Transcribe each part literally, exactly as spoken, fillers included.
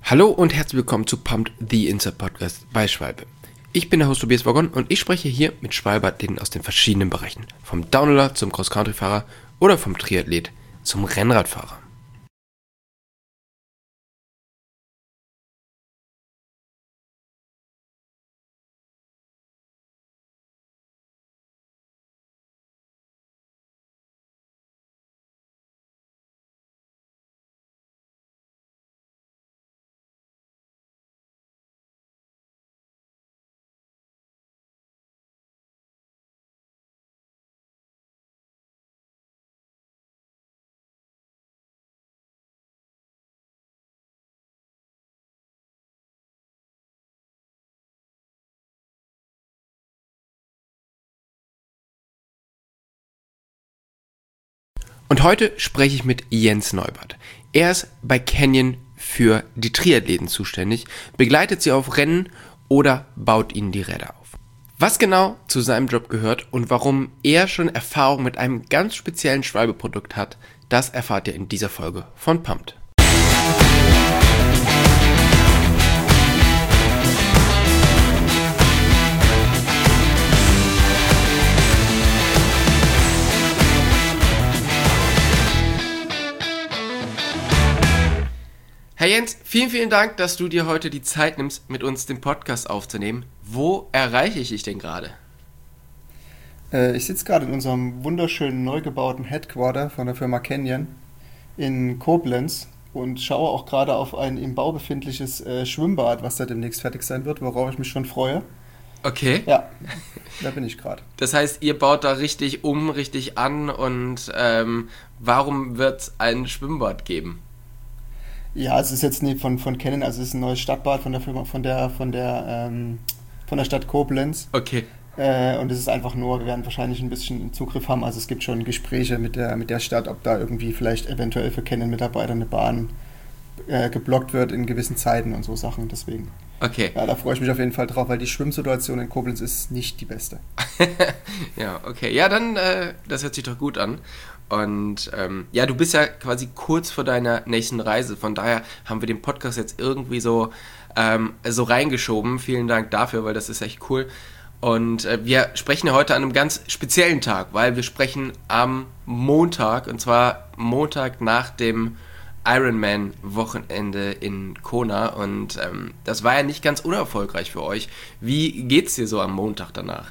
Hallo und herzlich willkommen zu Pumped, the Inside Podcast bei Schwalbe. Ich bin der Host Tobias Waggon und ich spreche hier mit Schwalbe-Athleten aus den verschiedenen Bereichen. Vom Downhiller zum Cross-Country-Fahrer oder vom Triathlet zum Rennradfahrer. Und heute spreche ich mit Jens Neubert. Er ist bei Canyon für die Triathleten zuständig, begleitet sie auf Rennen oder baut ihnen die Räder auf. Was genau zu seinem Job gehört und warum er schon Erfahrung mit einem ganz speziellen Schwalbe-Produkt hat, das erfahrt ihr in dieser Folge von Pumped. Herr Jens, vielen, vielen Dank, dass du dir heute die Zeit nimmst, mit uns den Podcast aufzunehmen. Wo erreiche ich dich denn gerade? Äh, ich sitze gerade in unserem wunderschönen neu gebauten Headquarter von der Firma Canyon in Koblenz und schaue auch gerade auf ein im Bau befindliches äh, Schwimmbad, was da demnächst fertig sein wird, worauf ich mich schon freue. Okay. Ja, da bin ich gerade. Das heißt, ihr baut da richtig um, richtig an und ähm, warum wird es ein Schwimmbad geben? Ja, es ist jetzt nicht von, von Canyon, also es ist ein neues Stadtbad von der Firma, von der, von der, ähm, von der Stadt Koblenz. Okay. Äh, und es ist einfach nur, wir werden wahrscheinlich ein bisschen Zugriff haben, also es gibt schon Gespräche mit der, mit der Stadt, ob da irgendwie vielleicht eventuell für Canyon-Mitarbeiter eine Bahn äh, geblockt wird in gewissen Zeiten und so Sachen, deswegen. Okay. Ja, da freue ich mich auf jeden Fall drauf, weil die Schwimmsituation in Koblenz ist nicht die beste. Ja, okay. Ja, dann, äh, das hört sich doch gut an. Und ähm, ja, du bist ja quasi kurz vor deiner nächsten Reise. Von daher haben wir den Podcast jetzt irgendwie so, ähm, so reingeschoben. Vielen Dank dafür, weil das ist echt cool. Und äh, wir sprechen ja heute an einem ganz speziellen Tag, weil wir sprechen am Montag, und zwar Montag nach dem Ironman-Wochenende in Kona. Und ähm, das war ja nicht ganz unerfolgreich für euch. Wie geht's dir so am Montag danach?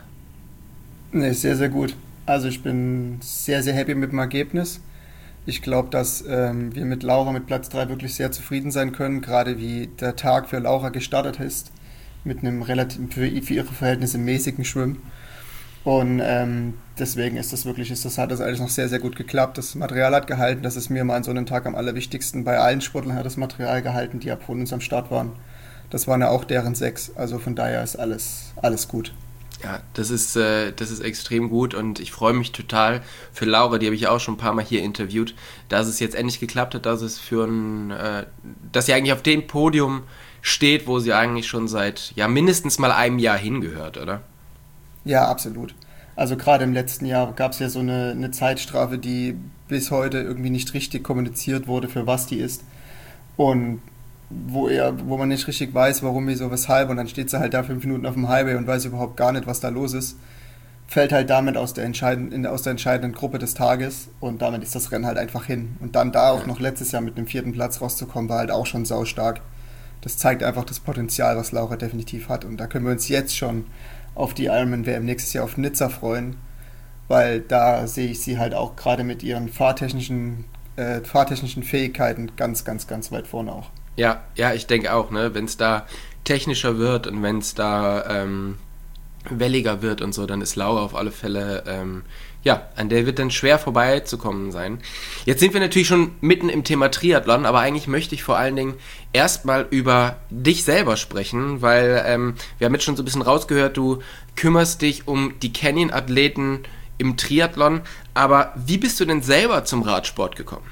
Ne, sehr, sehr gut. Also ich bin sehr, sehr happy mit dem Ergebnis. Ich glaube, dass ähm, wir mit Laura mit Platz drei wirklich sehr zufrieden sein können, gerade wie der Tag für Laura gestartet ist, mit einem relativ für, für ihre Verhältnisse mäßigen Schwimmen. Und ähm, deswegen ist das wirklich, ist das, hat das alles noch sehr, sehr gut geklappt. Das Material hat gehalten, das ist mir mal an so einem Tag am allerwichtigsten. Bei allen Sportlern hat das Material gehalten, die ab von uns am Start waren. Das waren ja auch deren sechs, also von daher ist alles, alles gut. Ja, das ist, äh, das ist extrem gut und ich freue mich total für Laura, die habe ich auch schon ein paar Mal hier interviewt, dass es jetzt endlich geklappt hat, dass es für ein, äh, dass sie eigentlich auf dem Podium steht, wo sie eigentlich schon seit, ja, mindestens mal einem Jahr hingehört, oder? Ja, absolut. Also gerade im letzten Jahr gab es ja so eine, eine Zeitstrafe, die bis heute irgendwie nicht richtig kommuniziert wurde, für was die ist. Und wo er, wo man nicht richtig weiß, warum, wieso, weshalb, und dann steht sie halt da fünf Minuten auf dem Highway und weiß überhaupt gar nicht, was da los ist, fällt halt damit aus der, entscheidenden, aus der entscheidenden Gruppe des Tages und damit ist das Rennen halt einfach hin. Und dann da auch noch letztes Jahr mit einem vierten Platz rauszukommen, war halt auch schon saustark. Das zeigt einfach das Potenzial, was Laura definitiv hat und da können wir uns jetzt schon auf die Ironman-W M nächstes Jahr auf Nizza freuen, weil da sehe ich sie halt auch gerade mit ihren fahrtechnischen, äh, fahrtechnischen Fähigkeiten ganz, ganz, ganz weit vorne auch. Ja, ja, ich denke auch, ne, wenn es da technischer wird und wenn es da ähm, welliger wird und so, dann ist Laura auf alle Fälle, ähm, ja, an der wird dann schwer vorbeizukommen sein. Jetzt sind wir natürlich schon mitten im Thema Triathlon, aber eigentlich möchte ich vor allen Dingen erstmal über dich selber sprechen, weil ähm, wir haben jetzt schon so ein bisschen rausgehört, du kümmerst dich um die Canyon-Athleten im Triathlon, aber wie bist du denn selber zum Radsport gekommen?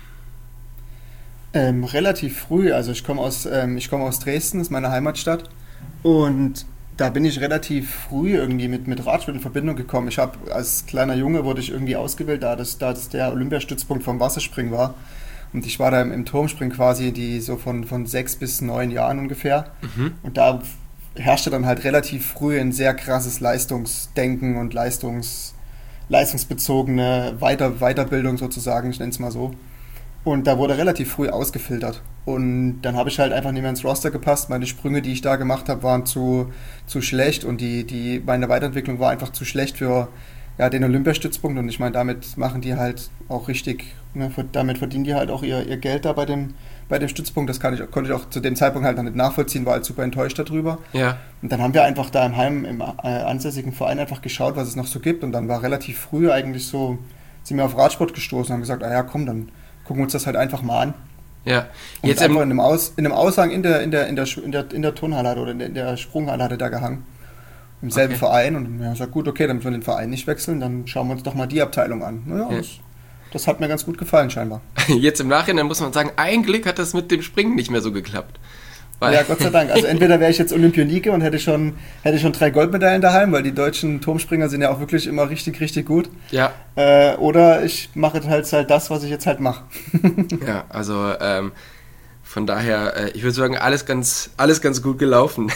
Ähm, relativ früh, also ich komme aus, ähm, ich komme aus Dresden, das ist meine Heimatstadt und da bin ich relativ früh irgendwie mit, mit Radsport in Verbindung gekommen. Ich habe als kleiner Junge wurde ich irgendwie ausgewählt, da das, da das der Olympiastützpunkt vom Wasserspringen war Und ich war da im, im Turmspringen quasi die so von, von sechs bis neun Jahren ungefähr. Mhm. Und da herrschte dann halt relativ früh ein sehr krasses Leistungsdenken und Leistungs, leistungsbezogene Weiter, Weiterbildung sozusagen, ich nenne es mal so. Und da wurde relativ früh ausgefiltert. Und dann habe ich halt einfach nicht mehr ins Roster gepasst. Meine Sprünge, die ich da gemacht habe, waren zu, zu schlecht und die, die, meine Weiterentwicklung war einfach zu schlecht für ja, den Olympiastützpunkt. Und ich meine, damit machen die halt auch richtig, ne, damit verdienen die halt auch ihr, ihr Geld da bei dem, bei dem Stützpunkt. Das kann ich, konnte ich auch zu dem Zeitpunkt halt noch nicht nachvollziehen, war halt super enttäuscht darüber. Ja. Und dann haben wir einfach da im Heim, im äh, ansässigen Verein einfach geschaut, was es noch so gibt. Und dann war relativ früh eigentlich so, sind wir auf Radsport gestoßen und haben gesagt, ah ja, komm, dann gucken wir uns das halt einfach mal an. Ja. Und Jetzt einfach im, in einem, Aus, in einem Aushang in der, in der, in der, in der, in der Turnhalle oder in der, in der Sprunghalle hat er da gehangen. Im selben Okay. Verein. Und wir haben gesagt, gut, okay, damit wir den Verein nicht wechseln, dann schauen wir uns doch mal die Abteilung an. Naja, Ja. das, das hat mir ganz gut gefallen scheinbar. jetzt im Nachhinein muss man sagen, ein Glück hat das mit dem Springen nicht mehr so geklappt. Weil, Ja, Gott sei Dank. Also entweder wäre ich jetzt Olympionike und hätte schon, hätte schon drei Goldmedaillen daheim, weil die deutschen Turmspringer sind ja auch wirklich immer richtig, richtig gut. ja, Äh, oder ich mache halt halt das, was ich jetzt halt mache. ja, also ähm, von daher, äh, ich würde sagen, alles ganz, alles ganz gut gelaufen.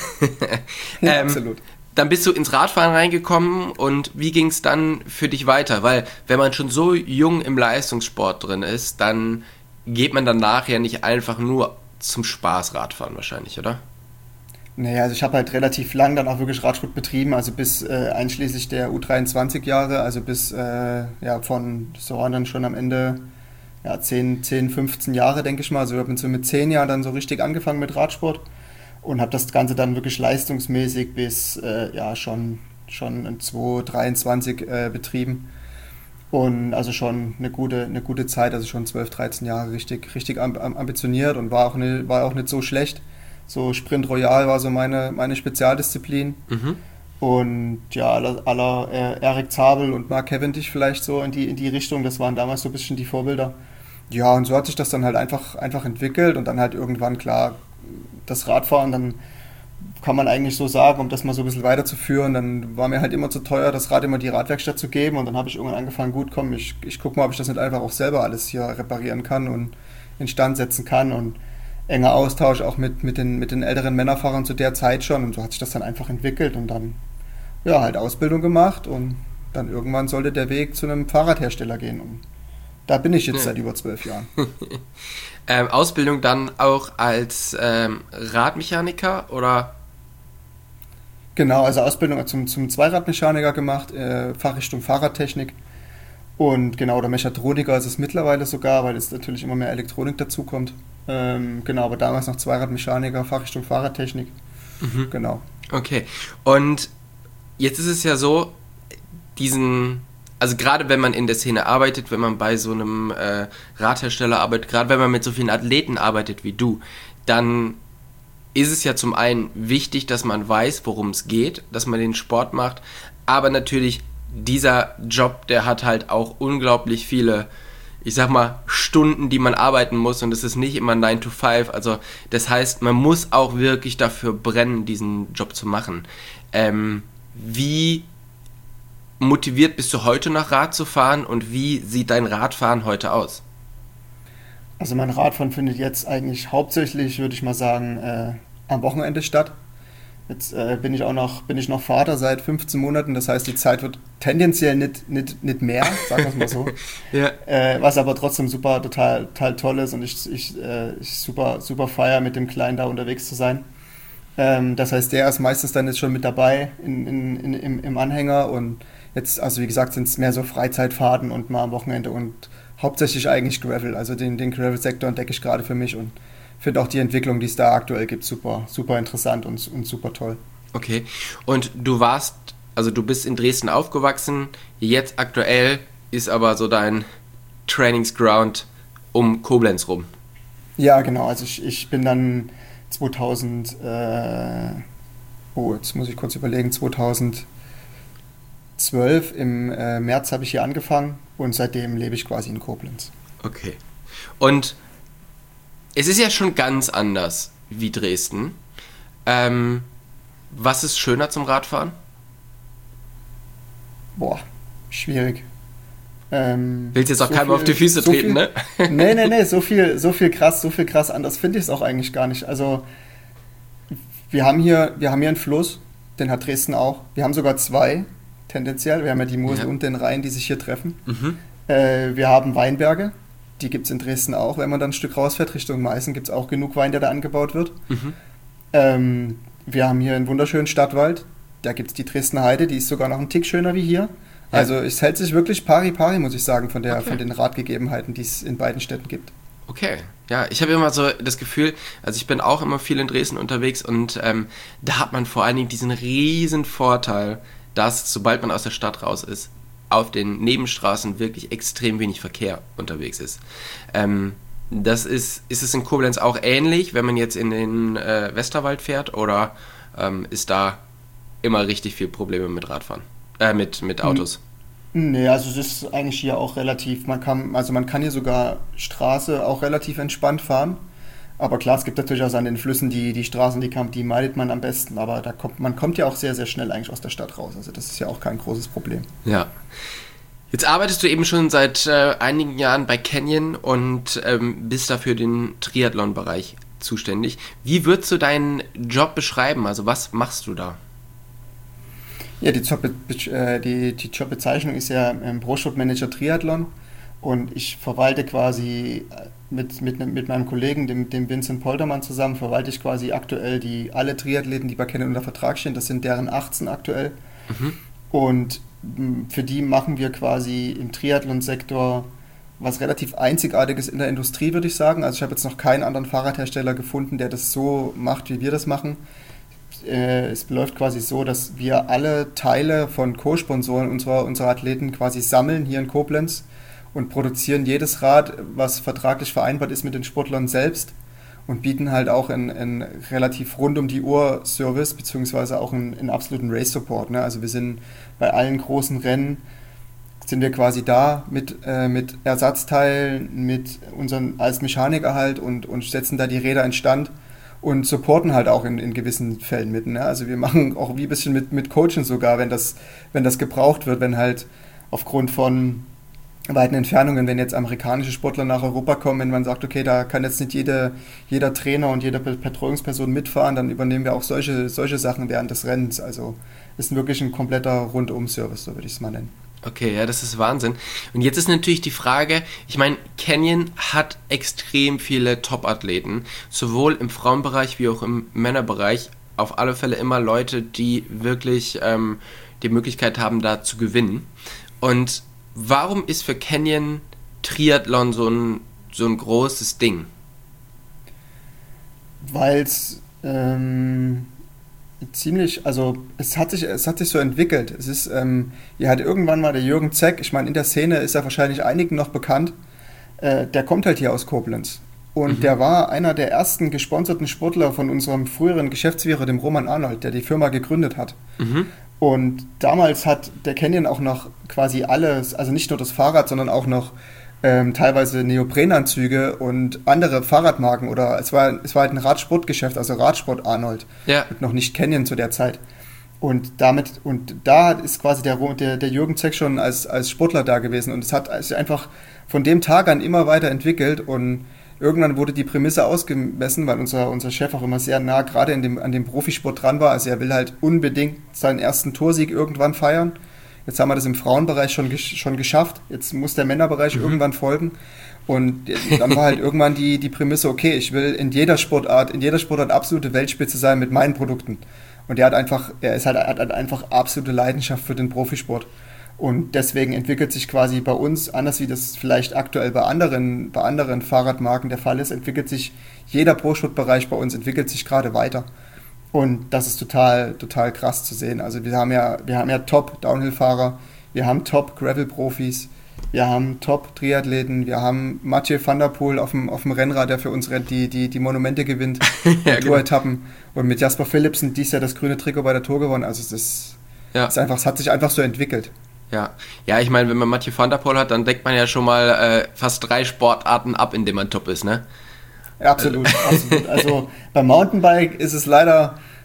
Ja, ähm, absolut. Dann bist du ins Radfahren reingekommen und wie ging es dann für dich weiter? Weil wenn man schon so jung im Leistungssport drin ist, dann geht man danach ja nicht einfach nur zum Spaß Radfahren wahrscheinlich, oder? Naja, also ich habe halt relativ lang dann auch wirklich Radsport betrieben, also bis äh, einschließlich der U dreiundzwanzig Jahre, also bis äh, ja von, so waren dann schon am Ende ja, zehn, zehn, fünfzehn Jahre, denke ich mal. Also ich habe so mit zehn Jahren dann so richtig angefangen mit Radsport und habe das Ganze dann wirklich leistungsmäßig bis äh, ja schon, schon in zwanzig dreiundzwanzig äh, betrieben. Und also schon eine gute, eine gute Zeit, also schon zwölf, dreizehn Jahre richtig, richtig amb ambitioniert und war auch, eine, war auch nicht so schlecht. So Sprint Royal war so meine, meine Spezialdisziplin. Mhm. Und ja, aller, aller äh, Eric Zabel und Mark Cavendish vielleicht so in die, in die Richtung, das waren damals so ein bisschen die Vorbilder. Ja, und so hat sich das dann halt einfach, einfach entwickelt und dann halt irgendwann klar das Radfahren, dann kann man eigentlich so sagen, um das mal so ein bisschen weiterzuführen, dann war mir halt immer zu teuer, das Rad immer die Radwerkstatt zu geben und dann habe ich irgendwann angefangen, gut, komm, ich, ich gucke mal, ob ich das nicht einfach auch selber alles hier reparieren kann und instand setzen kann und enger Austausch auch mit, mit, den, mit den älteren Männerfahrern zu der Zeit schon und so hat sich das dann einfach entwickelt und dann ja, halt Ausbildung gemacht und dann irgendwann sollte der Weg zu einem Fahrradhersteller gehen und da bin ich jetzt Ja. seit über zwölf Jahren. Ähm, Ausbildung dann auch als ähm, Radmechaniker oder? Genau, also Ausbildung zum, zum Zweiradmechaniker gemacht, äh, Fachrichtung Fahrradtechnik und genau, der Mechatroniker ist es mittlerweile sogar, weil jetzt natürlich immer mehr Elektronik dazukommt. Ähm, genau, aber damals noch Zweiradmechaniker, Fachrichtung Fahrradtechnik. Mhm. Genau. Okay. Und jetzt ist es ja so, diesen, also gerade wenn man in der Szene arbeitet, wenn man bei so einem äh, Radhersteller arbeitet, gerade wenn man mit so vielen Athleten arbeitet wie du, dann ist es ja zum einen wichtig, dass man weiß, worum es geht, dass man den Sport macht, aber natürlich dieser Job, der hat halt auch unglaublich viele, ich sag mal, Stunden, die man arbeiten muss und es ist nicht immer nine to five, also das heißt, man muss auch wirklich dafür brennen, diesen Job zu machen. Ähm, wie motiviert bist du heute noch Rad zu fahren und wie sieht dein Radfahren heute aus? Also mein Radfahren findet jetzt eigentlich hauptsächlich, würde ich mal sagen, äh, am Wochenende statt. Jetzt äh, bin ich auch noch, bin ich noch Vater seit fünfzehn Monaten, das heißt, die Zeit wird tendenziell nicht, nicht, nicht mehr, sagen wir es mal so. Ja. Äh, was aber trotzdem super, total, total toll ist und ich, ich, äh, ich super, super feier, mit dem Kleinen da unterwegs zu sein. Ähm, das heißt, der ist meistens dann jetzt schon mit dabei in, in, in, im, im Anhänger und jetzt, also wie gesagt, sind es mehr so Freizeitfahrten und mal am Wochenende und hauptsächlich eigentlich Gravel. Also den, den Gravel-Sektor entdecke ich gerade für mich und finde auch die Entwicklung, die es da aktuell gibt, super, super interessant und, und super toll. Okay. Und du warst, also du bist in Dresden aufgewachsen, jetzt aktuell ist aber so dein Trainingsground um Koblenz rum. Ja, genau. Also ich, ich bin dann zweitausend, äh, oh, jetzt muss ich kurz überlegen, zweitausendzwölf im äh, März habe ich hier angefangen und seitdem lebe ich quasi in Koblenz. Okay. Und es ist ja schon ganz anders wie Dresden. Ähm, was ist schöner zum Radfahren? Boah, schwierig. Ähm, Willst jetzt auch so keinem viel, auf die Füße so treten, viel, ne? Nee, nee, nee, so viel, so viel krass, so viel krass anders finde ich es auch eigentlich gar nicht. Also wir haben hier, wir haben hier einen Fluss, den hat Dresden auch. Wir haben sogar zwei, tendenziell. Wir haben ja die Mosel Ja. und den Rhein, die sich hier treffen. Mhm. Äh, wir haben Weinberge, die gibt es in Dresden auch. Wenn man dann ein Stück rausfährt Richtung Meißen, gibt es auch genug Wein, der da angebaut wird. Mhm. Ähm, wir haben hier einen wunderschönen Stadtwald. Da gibt es die Dresdner Heide, die ist sogar noch einen Tick schöner wie hier. Ja. Also es hält sich wirklich pari pari, muss ich sagen, von, der, Okay. von den Ratgegebenheiten, die es in beiden Städten gibt. Okay, ja, ich habe immer so das Gefühl, also ich bin auch immer viel in Dresden unterwegs und ähm, da hat man vor allen Dingen diesen riesen Vorteil, dass sobald man aus der Stadt raus ist, auf den Nebenstraßen wirklich extrem wenig Verkehr unterwegs ist. Ähm, das ist, ist es in Koblenz auch ähnlich, wenn man jetzt in den äh, Westerwald fährt oder ähm, ist da immer richtig viel Probleme mit Radfahren, äh, mit, mit Autos? Nee, also es ist eigentlich hier auch relativ, man kann, also man kann hier sogar Straße auch relativ entspannt fahren. Aber klar, es gibt natürlich auch an den Flüssen die, die Straßen, die, kann, die meidet man am besten, aber da kommt, man kommt ja auch sehr, sehr schnell eigentlich aus der Stadt raus. Also das ist ja auch kein großes Problem. Ja. Jetzt arbeitest du eben schon seit äh, einigen Jahren bei Canyon und ähm, bist dafür den Triathlon-Bereich zuständig. Wie würdest du deinen Job beschreiben? Also was machst du da? Ja, die, Job, äh, die, die Jobbezeichnung ist ja ähm, Pro-Shop-Manager Triathlon und ich verwalte quasi mit, mit, mit meinem Kollegen, dem, dem Vincent Poltermann zusammen, verwalte ich quasi aktuell die, alle Triathleten, die bei Canyon unter Vertrag stehen. Das sind deren achtzehn aktuell. Mhm. Und mh, für die machen wir quasi im Triathlon-Sektor was relativ Einzigartiges in der Industrie, würde ich sagen. Also ich habe jetzt noch keinen anderen Fahrradhersteller gefunden, der das so macht, wie wir das machen. Äh, es läuft quasi so, dass wir alle Teile von Co-Sponsoren unserer, unserer Athleten quasi sammeln hier in Koblenz und produzieren jedes Rad, was vertraglich vereinbart ist mit den Sportlern selbst und bieten halt auch einen, einen relativ rund um die Uhr Service beziehungsweise auch einen, einen absoluten Race-Support. Ne? Also wir sind bei allen großen Rennen sind wir quasi da mit, äh, mit Ersatzteilen, mit unseren als Mechaniker halt und, und setzen da die Räder in Stand und supporten halt auch in, in gewissen Fällen mit. Ne? Also wir machen auch wie ein bisschen mit, mit Coaching sogar, wenn das, wenn das gebraucht wird, wenn halt aufgrund von weiten Entfernungen, wenn jetzt amerikanische Sportler nach Europa kommen, wenn man sagt, okay, da kann jetzt nicht jede, jeder Trainer und jede Betreuungsperson mitfahren, dann übernehmen wir auch solche, solche Sachen während des Rennens. Also ist wirklich ein kompletter Rundum-Service, so würde ich es mal nennen. Okay, ja, das ist Wahnsinn. Und jetzt ist natürlich die Frage, ich meine, Canyon hat extrem viele Top-Athleten, sowohl im Frauenbereich wie auch im Männerbereich. Auf alle Fälle immer Leute, die wirklich ähm, die Möglichkeit haben, da zu gewinnen. Und warum ist für Canyon Triathlon so ein, so ein großes Ding? Weil es ähm, ziemlich, also es hat sich, es hat sich so entwickelt. Es ist, ähm, hier hat irgendwann mal der Jürgen Zeck, ich meine, in der Szene ist er wahrscheinlich einigen noch bekannt, äh, der kommt halt hier aus Koblenz. Und mhm. der war einer der ersten gesponserten Sportler von unserem früheren Geschäftsführer, dem Roman Arnold, der die Firma gegründet hat. Mhm. Und damals hat der Canyon auch noch quasi alles, also nicht nur das Fahrrad, sondern auch noch ähm, teilweise Neoprenanzüge und andere Fahrradmarken oder es war, es war halt ein Radsportgeschäft, also Radsport Arnold. Ja. Und noch nicht Canyon zu der Zeit. Und damit, und da ist quasi der, der, der Jürgen Zeck schon als, als Sportler da gewesen. Und es hat sich einfach von dem Tag an immer weiter entwickelt und irgendwann wurde die Prämisse ausgemessen, weil unser, unser Chef auch immer sehr nah gerade in dem, an dem Profisport dran war. Also er will halt unbedingt seinen ersten Toursieg irgendwann feiern. Jetzt haben wir das im Frauenbereich schon, gesch- schon geschafft. Jetzt muss der Männerbereich mhm. irgendwann folgen. Und dann war halt irgendwann die, die Prämisse, okay, ich will in jeder Sportart, in jeder Sportart absolute Weltspitze sein mit meinen Produkten. Und er hat einfach, er ist halt, hat halt einfach absolute Leidenschaft für den Profisport. Und deswegen entwickelt sich quasi bei uns, anders wie das vielleicht aktuell bei anderen, bei anderen Fahrradmarken der Fall ist, entwickelt sich jeder Pro-Sport-Bereich bei uns entwickelt sich gerade weiter. Und das ist total, total krass zu sehen. Also wir haben ja, wir haben ja Top-Downhill-Fahrer, wir haben Top-Gravel-Profis, wir haben Top-Triathleten, wir haben Mathieu van der Poel auf dem, auf dem Rennrad, der für uns die, die, die Monumente gewinnt, ja, die Tour-Etappen. Und mit Jasper Philipsen dies Jahr das grüne Trikot bei der Tour gewonnen. Also es ist, ja. ist einfach, es hat sich einfach so entwickelt. Ja, ja, ich meine, wenn man Mathieu van der Poel hat, dann deckt man ja schon mal äh, fast drei Sportarten ab, in denen man top ist, ne? Ja, absolut, also. absolut. Also beim Mountainbike ist es leider,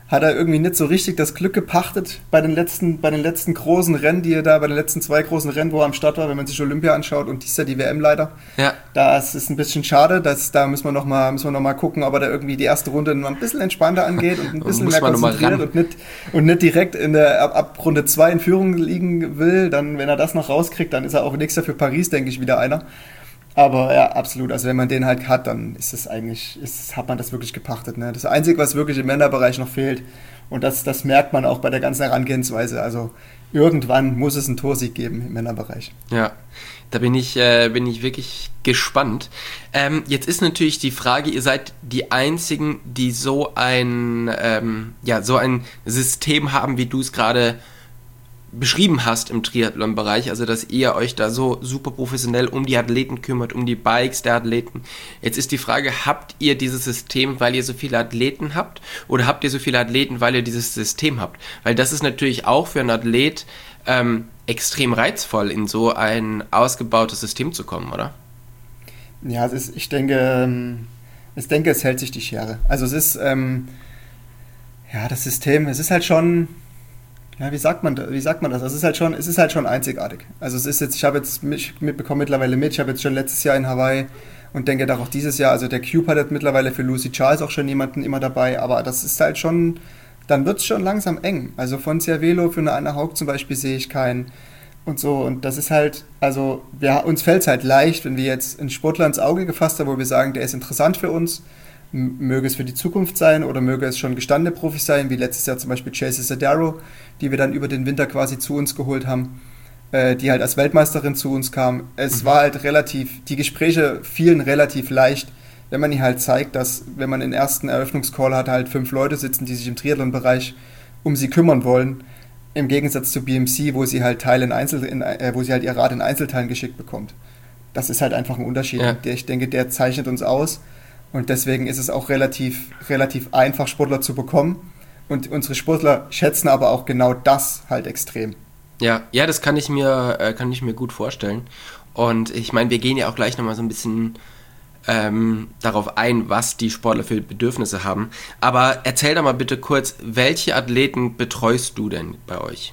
hat er irgendwie nicht so richtig das Glück gepachtet bei den letzten, bei den letzten großen Rennen, die er da, bei den letzten zwei großen Rennen, wo er am Start war, wenn man sich Olympia anschaut und dies Jahr die W M leider. Ja. Das ist ein bisschen schade, dass, da müssen wir nochmal noch mal gucken, ob er da irgendwie die erste Runde noch ein bisschen entspannter angeht und ein bisschen mehr konzentriert und nicht, und nicht direkt in der, ab, ab Runde zwei in Führung liegen will. Dann, wenn er das noch rauskriegt, dann ist er auch nächstes Jahr für Paris, denke ich, wieder einer. Aber ja, absolut. Also wenn man den halt hat, dann ist es eigentlich, ist, hat man das wirklich gepachtet. Ne? Das Einzige, was wirklich im Männerbereich noch fehlt, und das, das merkt man auch bei der ganzen Herangehensweise, also irgendwann muss es einen Torsieg geben im Männerbereich. Ja, da bin ich, äh, bin ich wirklich gespannt. Ähm, jetzt ist natürlich die Frage, ihr seid die Einzigen, die so ein, ähm, ja, so ein System haben, wie du es gerade beschrieben hast im Triathlon-Bereich, also dass ihr euch da so super professionell um die Athleten kümmert, um die Bikes der Athleten. Jetzt ist die Frage, habt ihr dieses System, weil ihr so viele Athleten habt, oder habt ihr so viele Athleten, weil ihr dieses System habt? Weil das ist natürlich auch für einen Athlet ähm, extrem reizvoll, in so ein ausgebautes System zu kommen, oder? Ja, es ist, ich denke, ich denke, es hält sich die Schere. Also es ist, ähm, ja, das System, es ist halt schon, ja, wie sagt man, wie sagt man das? Es ist halt schon, es ist halt schon einzigartig. Also es ist jetzt, ich habe jetzt mitbekommen mittlerweile mit, ich habe jetzt schon letztes Jahr in Hawaii und denke da auch dieses Jahr, also der Cube hat jetzt mittlerweile für Lucy Charles auch schon jemanden immer dabei, aber das ist halt schon, dann wird es schon langsam eng. Also von Cervelo für eine Anna Haug zum Beispiel sehe ich keinen und so, und das ist halt, also wir, uns fällt es halt leicht, wenn wir jetzt einen Sportler ins Auge gefasst haben, wo wir sagen, der ist interessant für uns, möge es für die Zukunft sein oder möge es schon gestandene Profis sein, wie letztes Jahr zum Beispiel Chelsea Sodaro, die wir dann über den Winter quasi zu uns geholt haben, äh, die halt als Weltmeisterin zu uns kam. Es mhm. war halt relativ, die Gespräche fielen relativ leicht, wenn man ihr halt zeigt, dass, wenn man den ersten Eröffnungscall hat, halt fünf Leute sitzen, die sich im Triathlon-Bereich um sie kümmern wollen, im Gegensatz zu B M C, wo sie halt Teile in Einzel, in, äh, wo sie halt ihr Rad in Einzelteilen geschickt bekommt. Das ist halt einfach ein Unterschied. Ja. Der, ich denke, der zeichnet uns aus. Und deswegen ist es auch relativ, relativ einfach, Sportler zu bekommen. Und unsere Sportler schätzen aber auch genau das halt extrem. Ja, ja, das kann ich mir, äh, kann ich mir gut vorstellen. Und ich meine, wir gehen ja auch gleich nochmal so ein bisschen ähm, darauf ein, was die Sportler für Bedürfnisse haben. Aber erzähl doch mal bitte kurz, welche Athleten betreust du denn bei euch?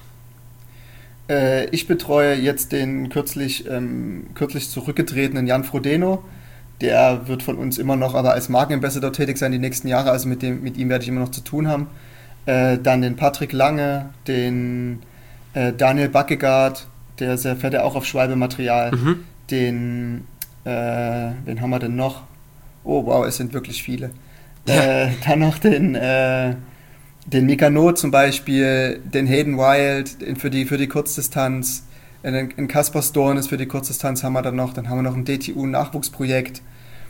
Äh, ich betreue jetzt den kürzlich, ähm, kürzlich zurückgetretenen Jan Frodeno. Der wird von uns immer noch aber als Markenambassador tätig sein die nächsten Jahre, also mit, dem, mit ihm werde ich immer noch zu tun haben. Äh, dann den Patrick Lange, den äh, Daniel Backegaard, der sehr fährt ja auch auf Schwalbe-Material, mhm. den, äh, wen haben wir denn noch? Oh wow, es sind wirklich viele. Ja. Äh, dann noch den, äh, den Mika Not zum Beispiel, den Hayden Wild den für, die, für die Kurzdistanz, in Kaspar Stornes für die Kurzdistanz haben wir dann noch, dann haben wir noch ein D T U-Nachwuchsprojekt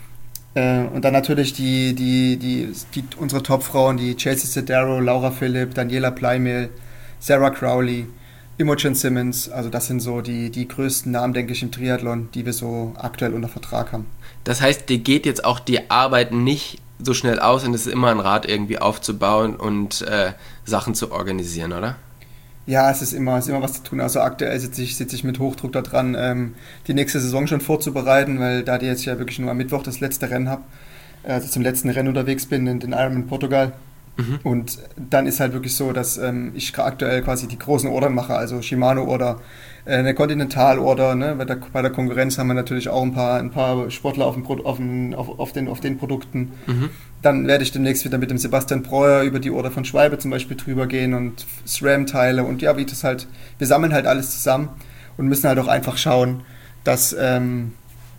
äh, und dann natürlich die, die, die, die, unsere Topfrauen, die Chelsea Sodaro, Laura Philipp, Daniela Pleimehl, Sarah Crowley, Imogen Simmons, also das sind so die, die größten Namen, denke ich, im Triathlon, die wir so aktuell unter Vertrag haben. Das heißt, dir geht jetzt auch die Arbeit nicht so schnell aus und es ist immer ein Rad irgendwie aufzubauen und äh, Sachen zu organisieren, oder? Ja, es ist immer, es ist immer was zu tun. Also aktuell sitze ich, sitze ich mit Hochdruck da dran, ähm, die nächste Saison schon vorzubereiten, weil da die jetzt ja wirklich nur am Mittwoch das letzte Rennen habe, also zum letzten Rennen unterwegs bin, in den Ironman Portugal. Mhm. Und dann ist halt wirklich so, dass ähm, ich aktuell quasi die großen Ordern mache, also Shimano-Order, äh, eine Continental-Order, ne? Bei der, bei der Konkurrenz haben wir natürlich auch ein paar, ein paar Sportler auf, dem, auf, dem, auf, auf, den, auf den Produkten. Mhm. Dann werde ich demnächst wieder mit dem Sebastian Breuer über die Order von Schwalbe zum Beispiel drüber gehen und SRAM-Teile und ja, wie das halt, wir sammeln halt alles zusammen und müssen halt auch einfach schauen, dass, ähm,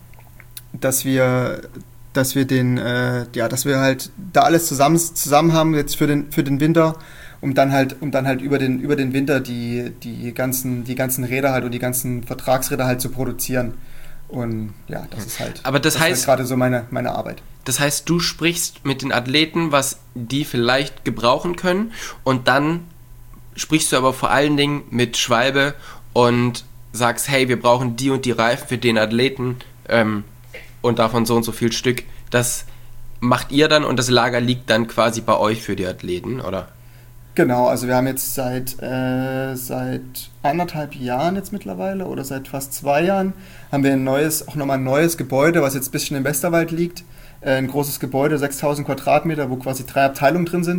dass wir dass wir den, äh, ja, dass wir halt da alles zusammen, zusammen haben jetzt für den, für den Winter, um dann halt, um dann halt über den, über den Winter die, die ganzen, die ganzen Räder halt und die ganzen Vertragsräder halt zu produzieren. Und ja, das ist halt, aber das, das heißt, ist halt gerade so meine, meine Arbeit. Das heißt, du sprichst mit den Athleten, was die vielleicht gebrauchen können, und dann sprichst du aber vor allen Dingen mit Schwalbe und sagst, hey, wir brauchen die und die Reifen für den Athleten, ähm, und davon so und so viel Stück. Das macht ihr dann und das Lager liegt dann quasi bei euch für die Athleten, oder? Genau, also wir haben jetzt seit, äh, seit anderthalb Jahren jetzt mittlerweile oder seit fast zwei Jahren haben wir ein neues, auch nochmal ein neues Gebäude, was jetzt ein bisschen im Westerwald liegt. Äh, ein großes Gebäude, sechstausend Quadratmeter, wo quasi drei Abteilungen drin sind.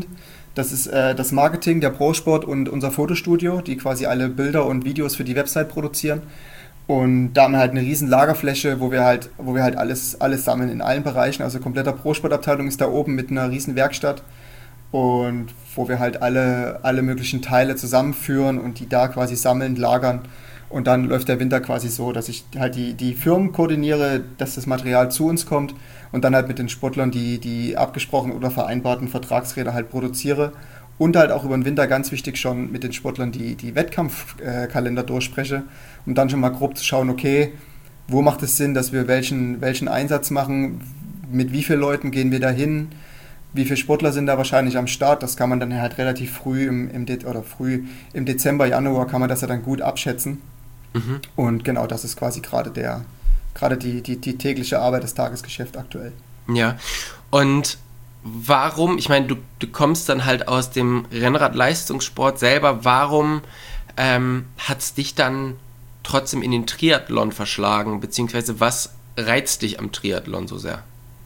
Das ist äh, das Marketing, der Pro-Sport und unser Fotostudio, die quasi alle Bilder und Videos für die Website produzieren. Und da haben wir halt eine riesen Lagerfläche, wo wir halt, wo wir halt alles, alles sammeln in allen Bereichen. Also kompletter Pro-Sport-Abteilung ist da oben mit einer riesen Werkstatt und wo wir halt alle, alle möglichen Teile zusammenführen und die da quasi sammeln, lagern. Und dann läuft der Winter quasi so, dass ich halt die, die Firmen koordiniere, dass das Material zu uns kommt und dann halt mit den Sportlern die, die abgesprochenen oder vereinbarten Vertragsräder halt produziere und halt auch über den Winter ganz wichtig schon mit den Sportlern die, die Wettkampfkalender durchspreche, um dann schon mal grob zu schauen, okay, wo macht es Sinn, dass wir welchen, welchen Einsatz machen, mit wie vielen Leuten gehen wir da hin, wie viele Sportler sind da wahrscheinlich am Start, das kann man dann halt relativ früh im, im, De- oder früh im Dezember, Januar kann man das ja dann gut abschätzen. Mhm. Und genau das ist quasi gerade der, gerade die, die, die tägliche Arbeit, das Tagesgeschäft aktuell. Ja, und warum, ich meine, du, du kommst dann halt aus dem Rennradleistungssport selber, warum ähm, hat es dich dann trotzdem in den Triathlon verschlagen, beziehungsweise was reizt dich am Triathlon so sehr?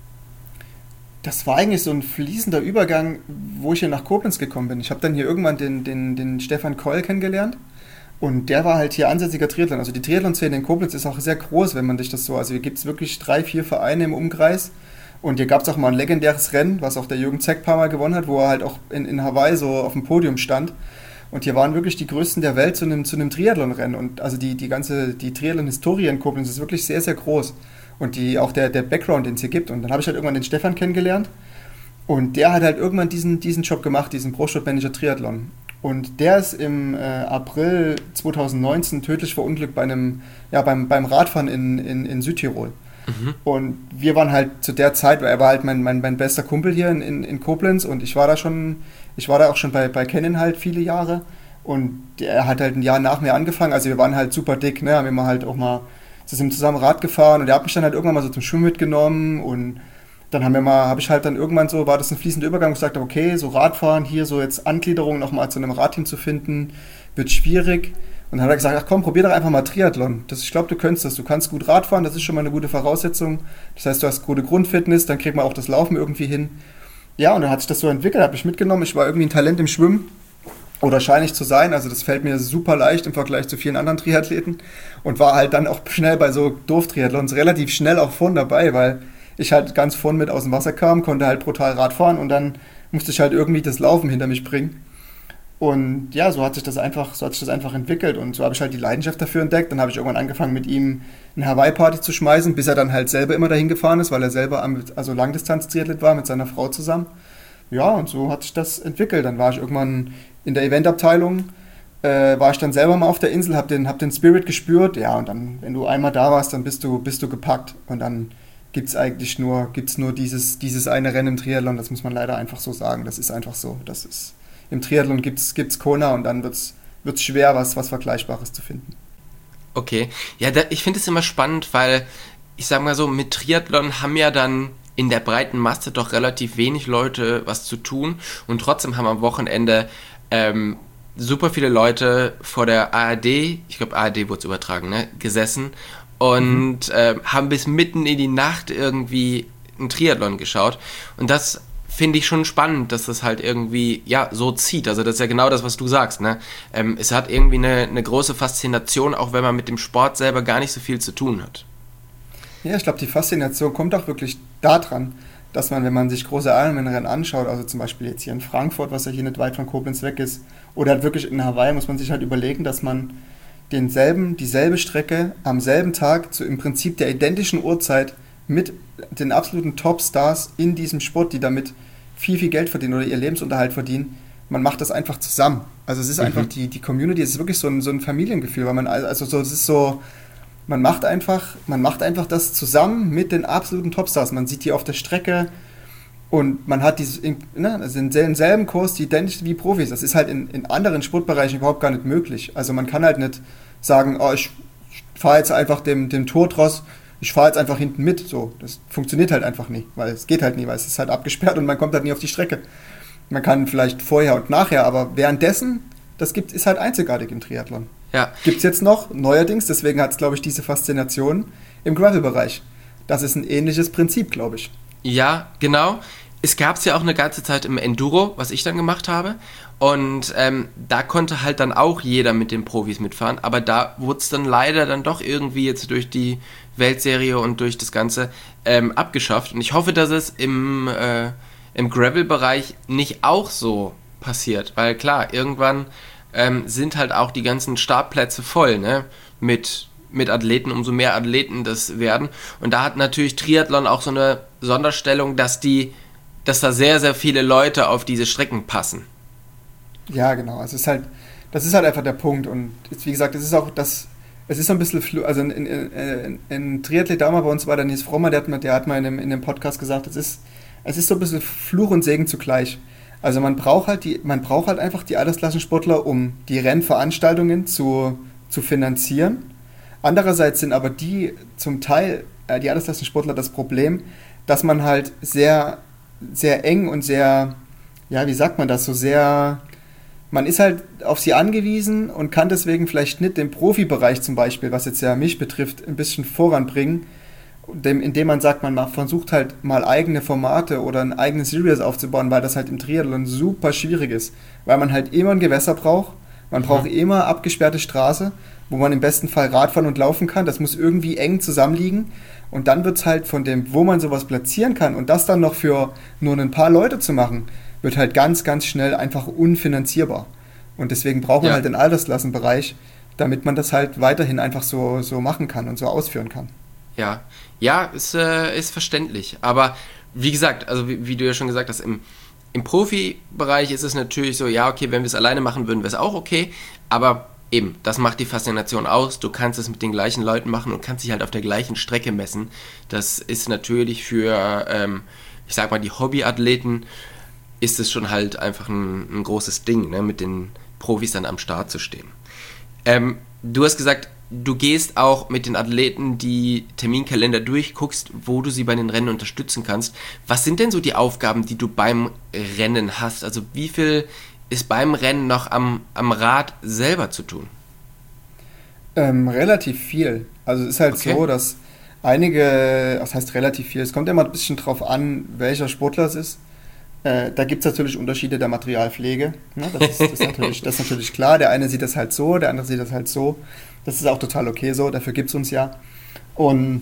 Das war eigentlich so ein fließender Übergang, wo ich hier nach Koblenz gekommen bin. Ich habe dann hier irgendwann den, den, den Stefan Keul kennengelernt. Und der war halt hier ansässiger Triathlon. Also die Triathlon-Szene in Koblenz ist auch sehr groß, wenn man sich das so... Also hier gibt es wirklich drei, vier Vereine im Umkreis. Und hier gab es auch mal ein legendäres Rennen, was auch der Jürgen Zeck ein paar Mal gewonnen hat, wo er halt auch in, in Hawaii so auf dem Podium stand. Und hier waren wirklich die Größten der Welt zu einem, zu einem Triathlon-Rennen. Und also die, die ganze die Triathlon-Historie in Koblenz ist wirklich sehr, sehr groß. Und die, auch der, der Background, den es hier gibt. Und dann habe ich halt irgendwann den Stefan kennengelernt. Und der hat halt irgendwann diesen, diesen Job gemacht, diesen Pro-Sport-Manager Triathlon. Und der ist im äh, April zwanzig neunzehn tödlich verunglückt bei einem, ja, beim, beim Radfahren in, in, in Südtirol. Mhm. Und wir waren halt zu der Zeit, er war halt mein, mein, mein bester Kumpel hier in, in, in Koblenz und ich war da schon, ich war da auch schon bei, bei Canon halt viele Jahre und er hat halt ein Jahr nach mir angefangen, also wir waren halt super dick, ne, haben immer halt auch mal zusammen Rad gefahren und er hat mich dann halt irgendwann mal so zum Schwimmen mitgenommen und dann haben wir mal, habe ich halt dann irgendwann so, war das ein fließender Übergang, wo ich gesagt habe, okay, so Radfahren, hier so jetzt Angliederung nochmal zu einem Radteam zu finden, wird schwierig. Und dann hat er gesagt, ach komm, probier doch einfach mal Triathlon. Das, ich glaube, du könntest das, du kannst gut Radfahren, das ist schon mal eine gute Voraussetzung. Das heißt, du hast gute Grundfitness, dann kriegt man auch das Laufen irgendwie hin. Ja, und dann hat sich das so entwickelt, habe ich mitgenommen, ich war irgendwie ein Talent im Schwimmen. Oder scheine ich zu sein, also das fällt mir super leicht im Vergleich zu vielen anderen Triathleten. Und war halt dann auch schnell bei so Doof-Triathlons relativ schnell auch vorn dabei, weil ich halt ganz vorn mit aus dem Wasser kam, konnte halt brutal Rad fahren und dann musste ich halt irgendwie das Laufen hinter mich bringen. Und ja, so hat sich das einfach, so hat sich das einfach entwickelt und so habe ich halt die Leidenschaft dafür entdeckt. Dann habe ich irgendwann angefangen, mit ihm eine Hawaii-Party zu schmeißen, bis er dann halt selber immer dahin gefahren ist, weil er selber am, also Langdistanz-Triathlet war mit seiner Frau zusammen. Ja, und so hat sich das entwickelt. Dann war ich irgendwann in der Eventabteilung, äh, war ich dann selber mal auf der Insel, hab den, hab den Spirit gespürt. Ja, und dann, wenn du einmal da warst, dann bist du, bist du gepackt und dann gibt es eigentlich nur, gibt's nur dieses, dieses eine Rennen im Triathlon, das muss man leider einfach so sagen, das ist einfach so, das ist, im Triathlon gibt es Kona und dann wird es schwer, was, was Vergleichbares zu finden. Okay, ja, da, ich finde es immer spannend, weil, ich sag mal so, mit Triathlon haben ja dann in der breiten Masse doch relativ wenig Leute was zu tun und trotzdem haben am Wochenende ähm, super viele Leute vor der A R D, ich glaube A R D wurde es übertragen, ne, gesessen und mhm. äh, haben bis mitten in die Nacht irgendwie einen Triathlon geschaut. Und das finde ich schon spannend, dass das halt irgendwie, ja, so zieht. Also das ist ja genau das, was du sagst, ne? Ähm, es hat irgendwie eine, eine große Faszination, auch wenn man mit dem Sport selber gar nicht so viel zu tun hat. Ja, ich glaube, die Faszination kommt auch wirklich daran, dass man, wenn man sich große Ironman-Rennen anschaut, also zum Beispiel jetzt hier in Frankfurt, was ja hier nicht weit von Koblenz weg ist, oder halt wirklich in Hawaii, muss man sich halt überlegen, dass man denselben, dieselbe Strecke am selben Tag zu im Prinzip der identischen Uhrzeit mit den absoluten Top-Stars in diesem Sport, die damit viel, viel Geld verdienen oder ihr Lebensunterhalt verdienen, man macht das einfach zusammen. Also es ist mhm. einfach, die, die Community, es ist wirklich so ein, so ein Familiengefühl, weil man, also so, es ist so, man macht einfach, man macht einfach das zusammen mit den absoluten Topstars. Man sieht die auf der Strecke und man hat dieses, ne, also den selben Kurs, die identisch wie Profis. Das ist halt in, in anderen Sportbereichen überhaupt gar nicht möglich. Also man kann halt nicht sagen, oh, ich fahre jetzt einfach dem, dem Tourtross, ich fahre jetzt einfach hinten mit. So, das funktioniert halt einfach nie, weil es geht halt nie, weil es ist halt abgesperrt und man kommt halt nie auf die Strecke. Man kann vielleicht vorher und nachher, aber währenddessen, das gibt, ist halt einzigartig im Triathlon. Ja. Gibt es jetzt noch, neuerdings, deswegen hat es, glaube ich, diese Faszination im Gravel-Bereich. Das ist ein ähnliches Prinzip, glaube ich. Ja, genau. es gab es ja auch eine ganze Zeit im Enduro, was ich dann gemacht habe. Und ähm, da konnte halt dann auch jeder mit den Profis mitfahren. Aber da wurde es dann leider dann doch irgendwie jetzt durch die Weltserie und durch das Ganze ähm, abgeschafft. Und ich hoffe, dass es im, äh, im Gravel-Bereich nicht auch so passiert. Weil klar, irgendwann ähm, sind halt auch die ganzen Startplätze voll, ne? Mit, mit Athleten, umso mehr Athleten das werden. Und da hat natürlich Triathlon auch so eine Sonderstellung, dass die, dass da sehr, sehr viele Leute auf diese Strecken passen. Ja, genau. Also es ist halt, das ist halt einfach der Punkt. Und jetzt, wie gesagt, es ist auch das, es ist so ein bisschen, flu- also ein, ein, ein, ein Triathlet da mal bei uns war, der Nils Frommer, der hat mal, der hat mal in dem, in dem Podcast gesagt, es ist, es ist so ein bisschen Fluch und Segen zugleich. Also man braucht halt die, man braucht halt einfach die Altersklassensportler, um die Rennveranstaltungen zu, zu finanzieren. Andererseits sind aber die zum Teil, äh, die Altersklassensportler, das Problem, dass man halt sehr, sehr eng und sehr, ja, wie sagt man das, so sehr, man ist halt auf sie angewiesen und kann deswegen vielleicht nicht den Profibereich zum Beispiel, was jetzt ja mich betrifft, ein bisschen voranbringen, indem man sagt, man versucht halt mal eigene Formate oder ein eigenes Series aufzubauen, weil das halt im Triathlon super schwierig ist, weil man halt immer ein Gewässer braucht, man mhm. braucht immer abgesperrte Straße, wo man im besten Fall Radfahren und laufen kann, das muss irgendwie eng zusammenliegen und dann wird es halt von dem, wo man sowas platzieren kann und das dann noch für nur ein paar Leute zu machen, wird halt ganz, ganz schnell einfach unfinanzierbar. Und deswegen braucht man ja. halt den Altersklassenbereich, damit man das halt weiterhin einfach so, so machen kann und so ausführen kann. Ja, ja, ist, äh, ist verständlich. Aber wie gesagt, also wie, wie du ja schon gesagt hast, im, im Profibereich ist es natürlich so, ja, okay, wenn wir es alleine machen würden, wäre es auch okay. Aber eben, das macht die Faszination aus. Du kannst es mit den gleichen Leuten machen und kannst dich halt auf der gleichen Strecke messen. Das ist natürlich für, ähm, ich sag mal, die Hobbyathleten ist es schon halt einfach ein, ein großes Ding, ne, mit den Profis dann am Start zu stehen. Ähm, du hast gesagt, du gehst auch mit den Athleten die Terminkalender durch, guckst, wo du sie bei den Rennen unterstützen kannst. Was sind denn so die Aufgaben, die du beim Rennen hast? Also wie viel ist beim Rennen noch am, am Rad selber zu tun? Ähm, relativ viel. Also es ist halt okay. so, dass einige, das heißt relativ viel, es kommt immer ein bisschen drauf an, welcher Sportler es ist. Äh, da gibt es natürlich Unterschiede der Materialpflege. Ne? Das, ist, das, ist natürlich, das ist natürlich klar. Der eine sieht das halt so, der andere sieht das halt so. Das ist auch total okay so, dafür gibt es uns ja. Und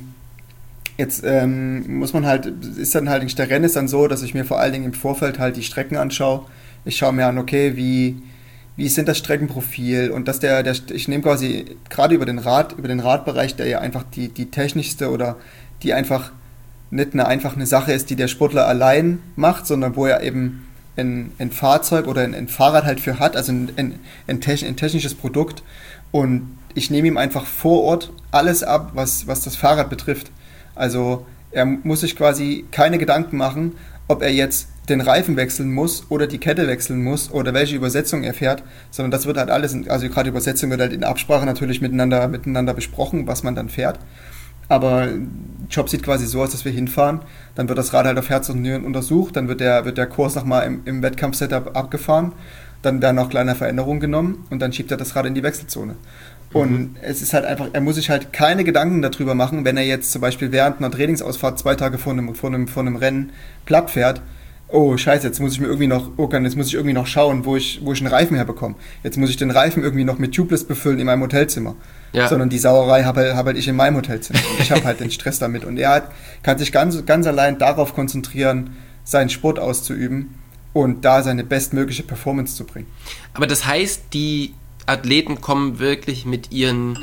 jetzt ähm, muss man halt, ist dann halt, der Rennen ist dann so, dass ich mir vor allen Dingen im Vorfeld halt die Strecken anschaue. Ich schaue mir an, okay, wie, wie ist denn das Streckenprofil und dass der, der ich nehme quasi gerade über den Rad, über den Radbereich, der ja einfach die, die technischste oder die einfach nicht eine, einfach eine Sache ist, die der Sportler allein macht, sondern wo er eben ein, ein Fahrzeug oder ein, ein Fahrrad halt für hat, also ein, ein, ein, ein technisches Produkt und ich nehme ihm einfach vor Ort alles ab, was, was das Fahrrad betrifft. Also er muss sich quasi keine Gedanken machen, ob er jetzt den Reifen wechseln muss oder die Kette wechseln muss oder welche Übersetzung er fährt, sondern das wird halt alles, in, also gerade Übersetzung wird halt in Absprache natürlich miteinander, miteinander besprochen, was man dann fährt. Aber der Job sieht quasi so aus, dass wir hinfahren, dann wird das Rad halt auf Herz und Nieren untersucht, dann wird der, wird der Kurs nochmal im, im Wettkampf-Setup abgefahren, dann werden noch kleine Veränderungen genommen und dann schiebt er das Rad in die Wechselzone. Und mhm. es ist halt einfach, er muss sich halt keine Gedanken darüber machen, wenn er jetzt zum Beispiel während einer Trainingsausfahrt zwei Tage vor einem, vor einem, vor einem Rennen platt fährt. Oh, scheiße, jetzt muss ich mir irgendwie noch, oh, jetzt muss ich irgendwie noch schauen, wo ich, wo ich einen Reifen herbekomme. Jetzt muss ich den Reifen irgendwie noch mit Tubeless befüllen in meinem Hotelzimmer. Ja. Sondern die Sauerei habe hab halt ich in meinem Hotelzimmer. Und ich habe halt den Stress damit. Und er hat, kann sich ganz, ganz allein darauf konzentrieren, seinen Sport auszuüben und da seine bestmögliche Performance zu bringen. Aber das heißt, die Athleten kommen wirklich mit ihren,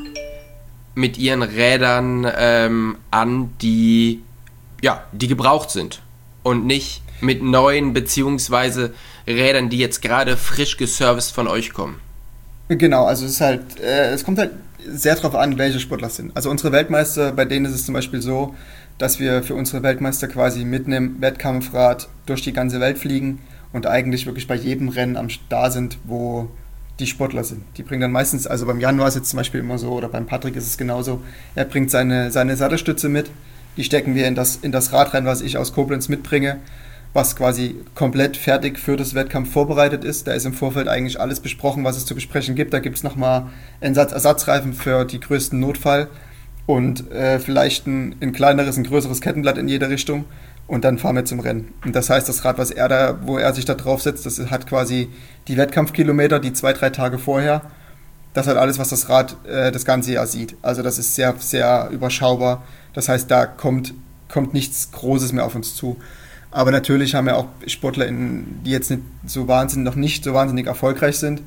mit ihren Rädern ähm, an, die, ja, die gebraucht sind. Und nicht mit neuen beziehungsweise Rädern, die jetzt gerade frisch geserviced von euch kommen. Genau, also es ist halt, äh, es kommt halt sehr darauf an, welche Sportler es sind. Also unsere Weltmeister, bei denen ist es zum Beispiel so, dass wir für unsere Weltmeister quasi mit einem Wettkampfrad durch die ganze Welt fliegen und eigentlich wirklich bei jedem Rennen am Start sind, wo die Sportler sind. Die bringen dann meistens, also beim Januar ist es zum Beispiel immer so, oder beim Patrick ist es genauso, er bringt seine, seine Sattelstütze mit, die stecken wir in das, in das Rad rein, was ich aus Koblenz mitbringe, was quasi komplett fertig für das Wettkampf vorbereitet ist. Da ist im Vorfeld eigentlich alles besprochen, was es zu besprechen gibt. Da gibt es nochmal Ersatzreifen für die größten Notfall und äh, vielleicht ein, ein kleineres, ein größeres Kettenblatt in jede Richtung. und dann fahren wir zum Rennen. Und das heißt, das Rad, was er da, wo er sich da drauf setzt, das hat quasi die Wettkampfkilometer, die zwei, drei Tage vorher. Das hat alles, was das Rad äh, das ganze Jahr sieht. Also das ist sehr, sehr überschaubar. Das heißt, da kommt, kommt nichts Großes mehr auf uns zu. Aber natürlich haben wir auch Sportler, in, die jetzt nicht so wahnsinnig, noch nicht so wahnsinnig erfolgreich sind.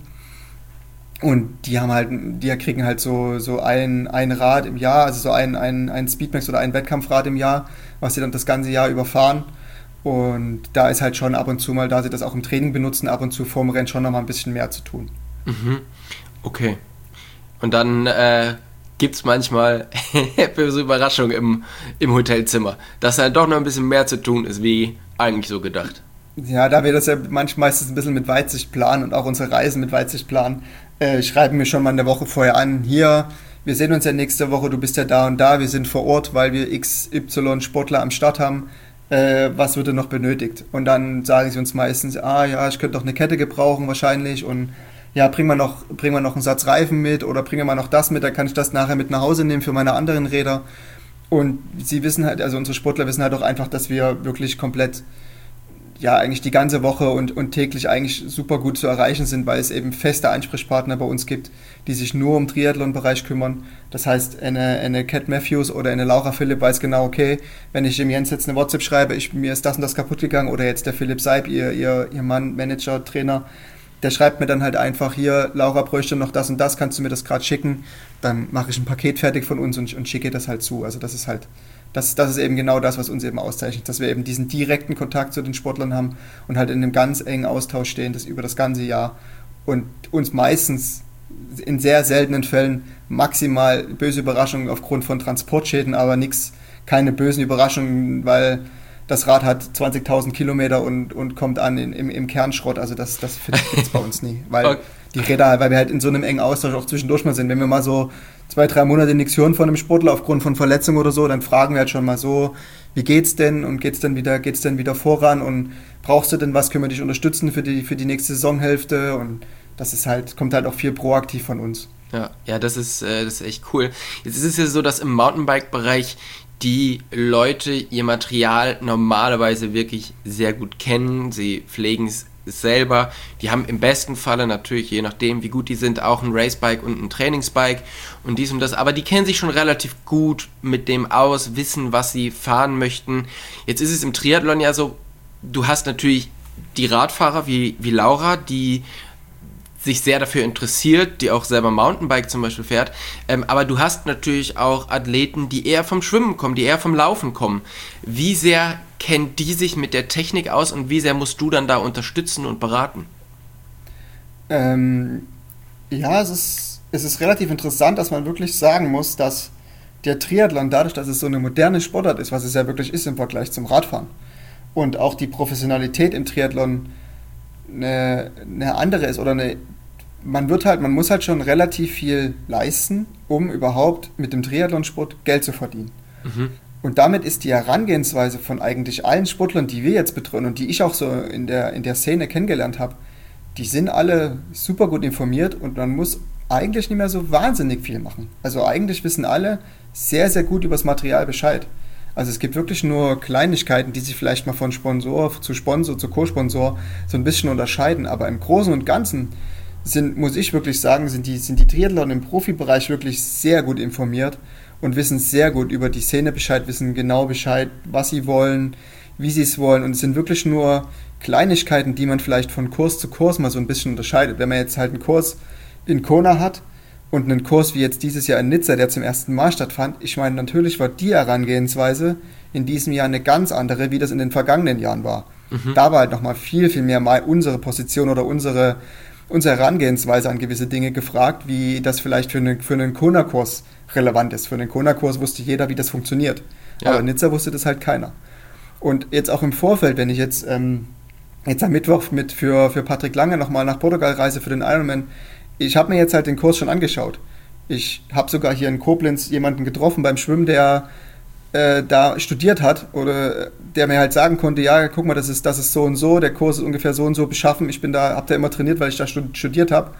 Und die haben halt, die kriegen halt so, so ein, ein Rad im Jahr, also so ein, ein, ein Speedmax oder ein Wettkampfrad im Jahr, was sie dann das ganze Jahr überfahren. Und da ist halt schon ab und zu mal, da sie das auch im Training benutzen, ab und zu vorm Rennen schon noch mal ein bisschen mehr zu tun. Mhm. Okay. Und dann äh, gibt es manchmal böse Überraschungen im, im Hotelzimmer, dass dann doch noch ein bisschen mehr zu tun ist, wie eigentlich so gedacht. Ja, da wir das ja manchmal meistens ein bisschen mit Weitsicht planen und auch unsere Reisen mit Weitsicht planen, äh, schreiben wir schon mal eine Woche vorher an, hier, wir sehen uns ja nächste Woche, du bist ja da und da, wir sind vor Ort, weil wir X Y Sportler am Start haben, äh, was wird denn noch benötigt? Und dann sagen sie uns meistens, ah ja, ich könnte doch eine Kette gebrauchen wahrscheinlich und ja, bring mal noch, bring mal noch einen Satz Reifen mit oder bring mal noch das mit, dann kann ich das nachher mit nach Hause nehmen für meine anderen Räder. Und sie wissen halt, also unsere Sportler wissen halt auch einfach, dass wir wirklich komplett, ja, eigentlich die ganze Woche und, und täglich eigentlich super gut zu erreichen sind, weil es eben feste Ansprechpartner bei uns gibt, die sich nur um Triathlon-Bereich kümmern. Das heißt, eine, eine Cat Matthews oder eine Laura Philipp weiß genau, okay, wenn ich dem Jens jetzt eine WhatsApp schreibe, ich, mir ist das und das kaputt gegangen, oder jetzt der Philipp Seib, ihr, ihr, ihr Mann, Manager, Trainer, der schreibt mir dann halt einfach, hier, Laura bräuchte noch das und das, kannst du mir das gerade schicken? Dann mache ich ein Paket fertig von uns und, und schicke das halt zu. Also das ist halt, das, das ist eben genau das, was uns eben auszeichnet, dass wir eben diesen direkten Kontakt zu den Sportlern haben und halt in einem ganz engen Austausch stehen, das über das ganze Jahr und uns meistens in sehr seltenen Fällen maximal böse Überraschungen aufgrund von Transportschäden, aber nichts, keine bösen Überraschungen, weil das Rad hat zwanzigtausend Kilometer und, und kommt an in, im, im Kernschrott. Also das, das gibt es bei uns nie. Weil okay. die Räder, weil wir halt in so einem engen Austausch auch zwischendurch mal sind. Wenn wir mal so zwei, drei Monate nichts hören von einem Sportler aufgrund von Verletzung oder so, dann fragen wir halt schon mal so, wie geht's denn und geht's denn wieder, geht's denn wieder voran und brauchst du denn was, können wir dich unterstützen für die, für die nächste Saisonhälfte? Und das ist halt, kommt halt auch viel proaktiv von uns. Ja, ja, das ist, äh, das ist echt cool. Jetzt ist es ja so, dass im Mountainbike-Bereich die Leute ihr Material normalerweise wirklich sehr gut kennen, sie pflegen es selber, die haben im besten Falle natürlich, je nachdem wie gut die sind, auch ein Racebike und ein Trainingsbike und dies und das, aber die kennen sich schon relativ gut mit dem aus, wissen, was sie fahren möchten. Jetzt ist es im Triathlon ja so, du hast natürlich die Radfahrer wie, wie Laura, die sich sehr dafür interessiert, die auch selber Mountainbike zum Beispiel fährt, ähm, aber du hast natürlich auch Athleten, die eher vom Schwimmen kommen, die eher vom Laufen kommen. Wie sehr kennen die sich mit der Technik aus und wie sehr musst du dann da unterstützen und beraten? Ähm, ja, es ist, es ist relativ interessant, dass man wirklich sagen muss, dass der Triathlon dadurch, dass es so eine moderne Sportart ist, was es ja wirklich ist im Vergleich zum Radfahren und auch die Professionalität im Triathlon eine, eine andere ist oder eine, man wird halt, man muss halt schon relativ viel leisten, um überhaupt mit dem Triathlonsport Geld zu verdienen. Mhm. Und damit ist die Herangehensweise von eigentlich allen Sportlern, die wir jetzt betreuen und die ich auch so in der, in der Szene kennengelernt habe, die sind alle super gut informiert und man muss eigentlich nicht mehr so wahnsinnig viel machen. Also eigentlich wissen alle sehr, sehr gut über das Material Bescheid. Also es gibt wirklich nur Kleinigkeiten, die sich vielleicht mal von Sponsor zu Sponsor zu Co-Sponsor so ein bisschen unterscheiden, aber im Großen und Ganzen sind, muss ich wirklich sagen, sind die, sind die Triathlon im Profibereich wirklich sehr gut informiert und wissen sehr gut über die Szene Bescheid, wissen genau Bescheid, was sie wollen, wie sie es wollen und es sind wirklich nur Kleinigkeiten, die man vielleicht von Kurs zu Kurs mal so ein bisschen unterscheidet. Wenn man jetzt halt einen Kurs in Kona hat und einen Kurs wie jetzt dieses Jahr in Nizza, der zum ersten Mal stattfand, ich meine, natürlich war die Herangehensweise in diesem Jahr eine ganz andere, wie das in den vergangenen Jahren war. Mhm. Da war halt nochmal viel, viel mehr mal unsere Position oder unsere, unsere Herangehensweise an gewisse Dinge gefragt, wie das vielleicht für, eine, für einen Kona-Kurs relevant ist. Für einen Kona-Kurs wusste jeder, wie das funktioniert. Ja. Aber in Nizza wusste das halt keiner. Und jetzt auch im Vorfeld, wenn ich jetzt, ähm, jetzt am Mittwoch mit für, für Patrick Lange nochmal nach Portugal reise für den Ironman, ich habe mir jetzt halt den Kurs schon angeschaut. Ich habe sogar hier in Koblenz jemanden getroffen beim Schwimmen, der äh, da studiert hat oder der mir halt sagen konnte, ja, guck mal, das ist, das ist so und so, der Kurs ist ungefähr so und so beschaffen. Ich bin da, habe da immer trainiert, weil ich da studiert habe.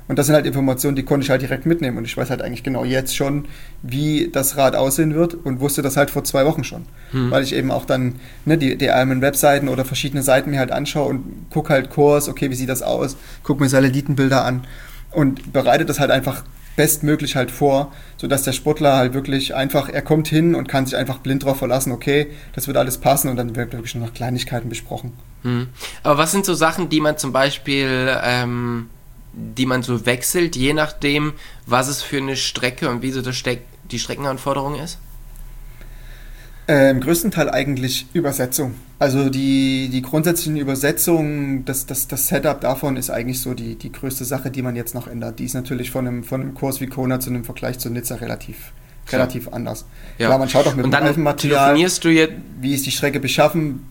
Und das sind halt Informationen, die konnte ich halt direkt mitnehmen. Und ich weiß halt eigentlich genau jetzt schon, wie das Rad aussehen wird und wusste das halt vor zwei Wochen schon. Hm. Weil ich eben auch dann ne, die, die eigenen Webseiten oder verschiedene Seiten mir halt anschaue und gucke halt Kurs, okay, wie sieht das aus, gucke mir Satellitenbilder an und bereite das halt einfach bestmöglich halt vor, sodass der Sportler halt wirklich einfach, er kommt hin und kann sich einfach blind drauf verlassen, okay, das wird alles passen und dann wird wirklich nur noch Kleinigkeiten besprochen. Hm. Aber was sind so Sachen, die man zum Beispiel, ähm, die man so wechselt, je nachdem, was es für eine Strecke und wie so das Ste- die Streckenanforderung ist? Äh, Im größten Teil eigentlich Übersetzung. Also die, die grundsätzlichen Übersetzungen, das, das, das Setup davon ist eigentlich so die, die größte Sache, die man jetzt noch ändert. Die ist natürlich von einem, von einem Kurs wie Kona zu einem Vergleich zu Nizza relativ, relativ anders. Ja. Klar, man schaut auch mit und dem Reifenmaterial, telefonierst du jetzt, wie ist die Strecke beschaffen.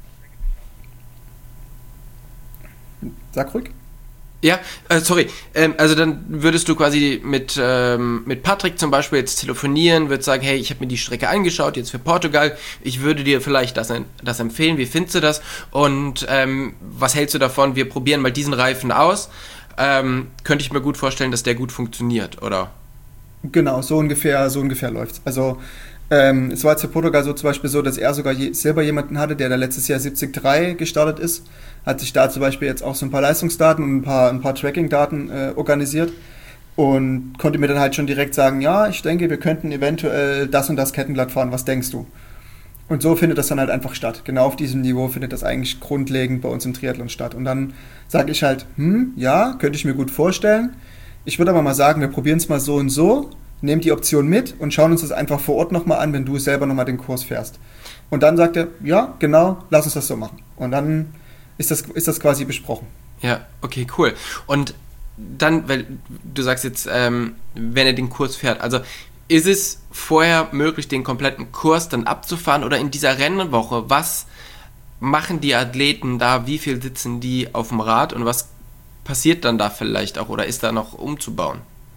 Sag ruhig. Ja, äh, sorry. Ähm, also dann würdest du quasi mit, ähm, mit Patrick zum Beispiel jetzt telefonieren, würdest sagen, hey, ich habe mir die Strecke angeschaut, jetzt für Portugal, ich würde dir vielleicht das, das empfehlen, wie findest du das? Und ähm, was hältst du davon? Wir probieren mal diesen Reifen aus. Ähm, könnte ich mir gut vorstellen, dass der gut funktioniert, oder? Genau, so ungefähr, so ungefähr läuft's. Also ähm, es war jetzt für Portugal so zum Beispiel so, dass er sogar je, selber jemanden hatte, der da letztes Jahr siebzig Komma drei gestartet ist, hat sich da zum Beispiel jetzt auch so ein paar Leistungsdaten und ein paar, ein paar Tracking-Daten äh, organisiert und konnte mir dann halt schon direkt sagen, ja, ich denke, wir könnten eventuell das und das Kettenblatt fahren, was denkst du? Und so findet das dann halt einfach statt. Genau auf diesem Niveau findet das eigentlich grundlegend bei uns im Triathlon statt. Und dann sage ich halt, hm, ja, könnte ich mir gut vorstellen. Ich würde aber mal sagen, wir probieren es mal so und so, nehmen die Option mit und schauen uns das einfach vor Ort nochmal an, wenn du selber nochmal den Kurs fährst. Und dann sagt er, ja, genau, lass uns das so machen. Und dann ist das, ist das quasi besprochen. Ja, okay, cool. Und dann, weil du sagst jetzt, ähm, wenn er den Kurs fährt, also ist es vorher möglich, den kompletten Kurs dann abzufahren oder in dieser Rennwoche, was machen die Athleten da, wie viel sitzen die auf dem Rad und was passiert dann da vielleicht auch oder ist da noch umzubauen?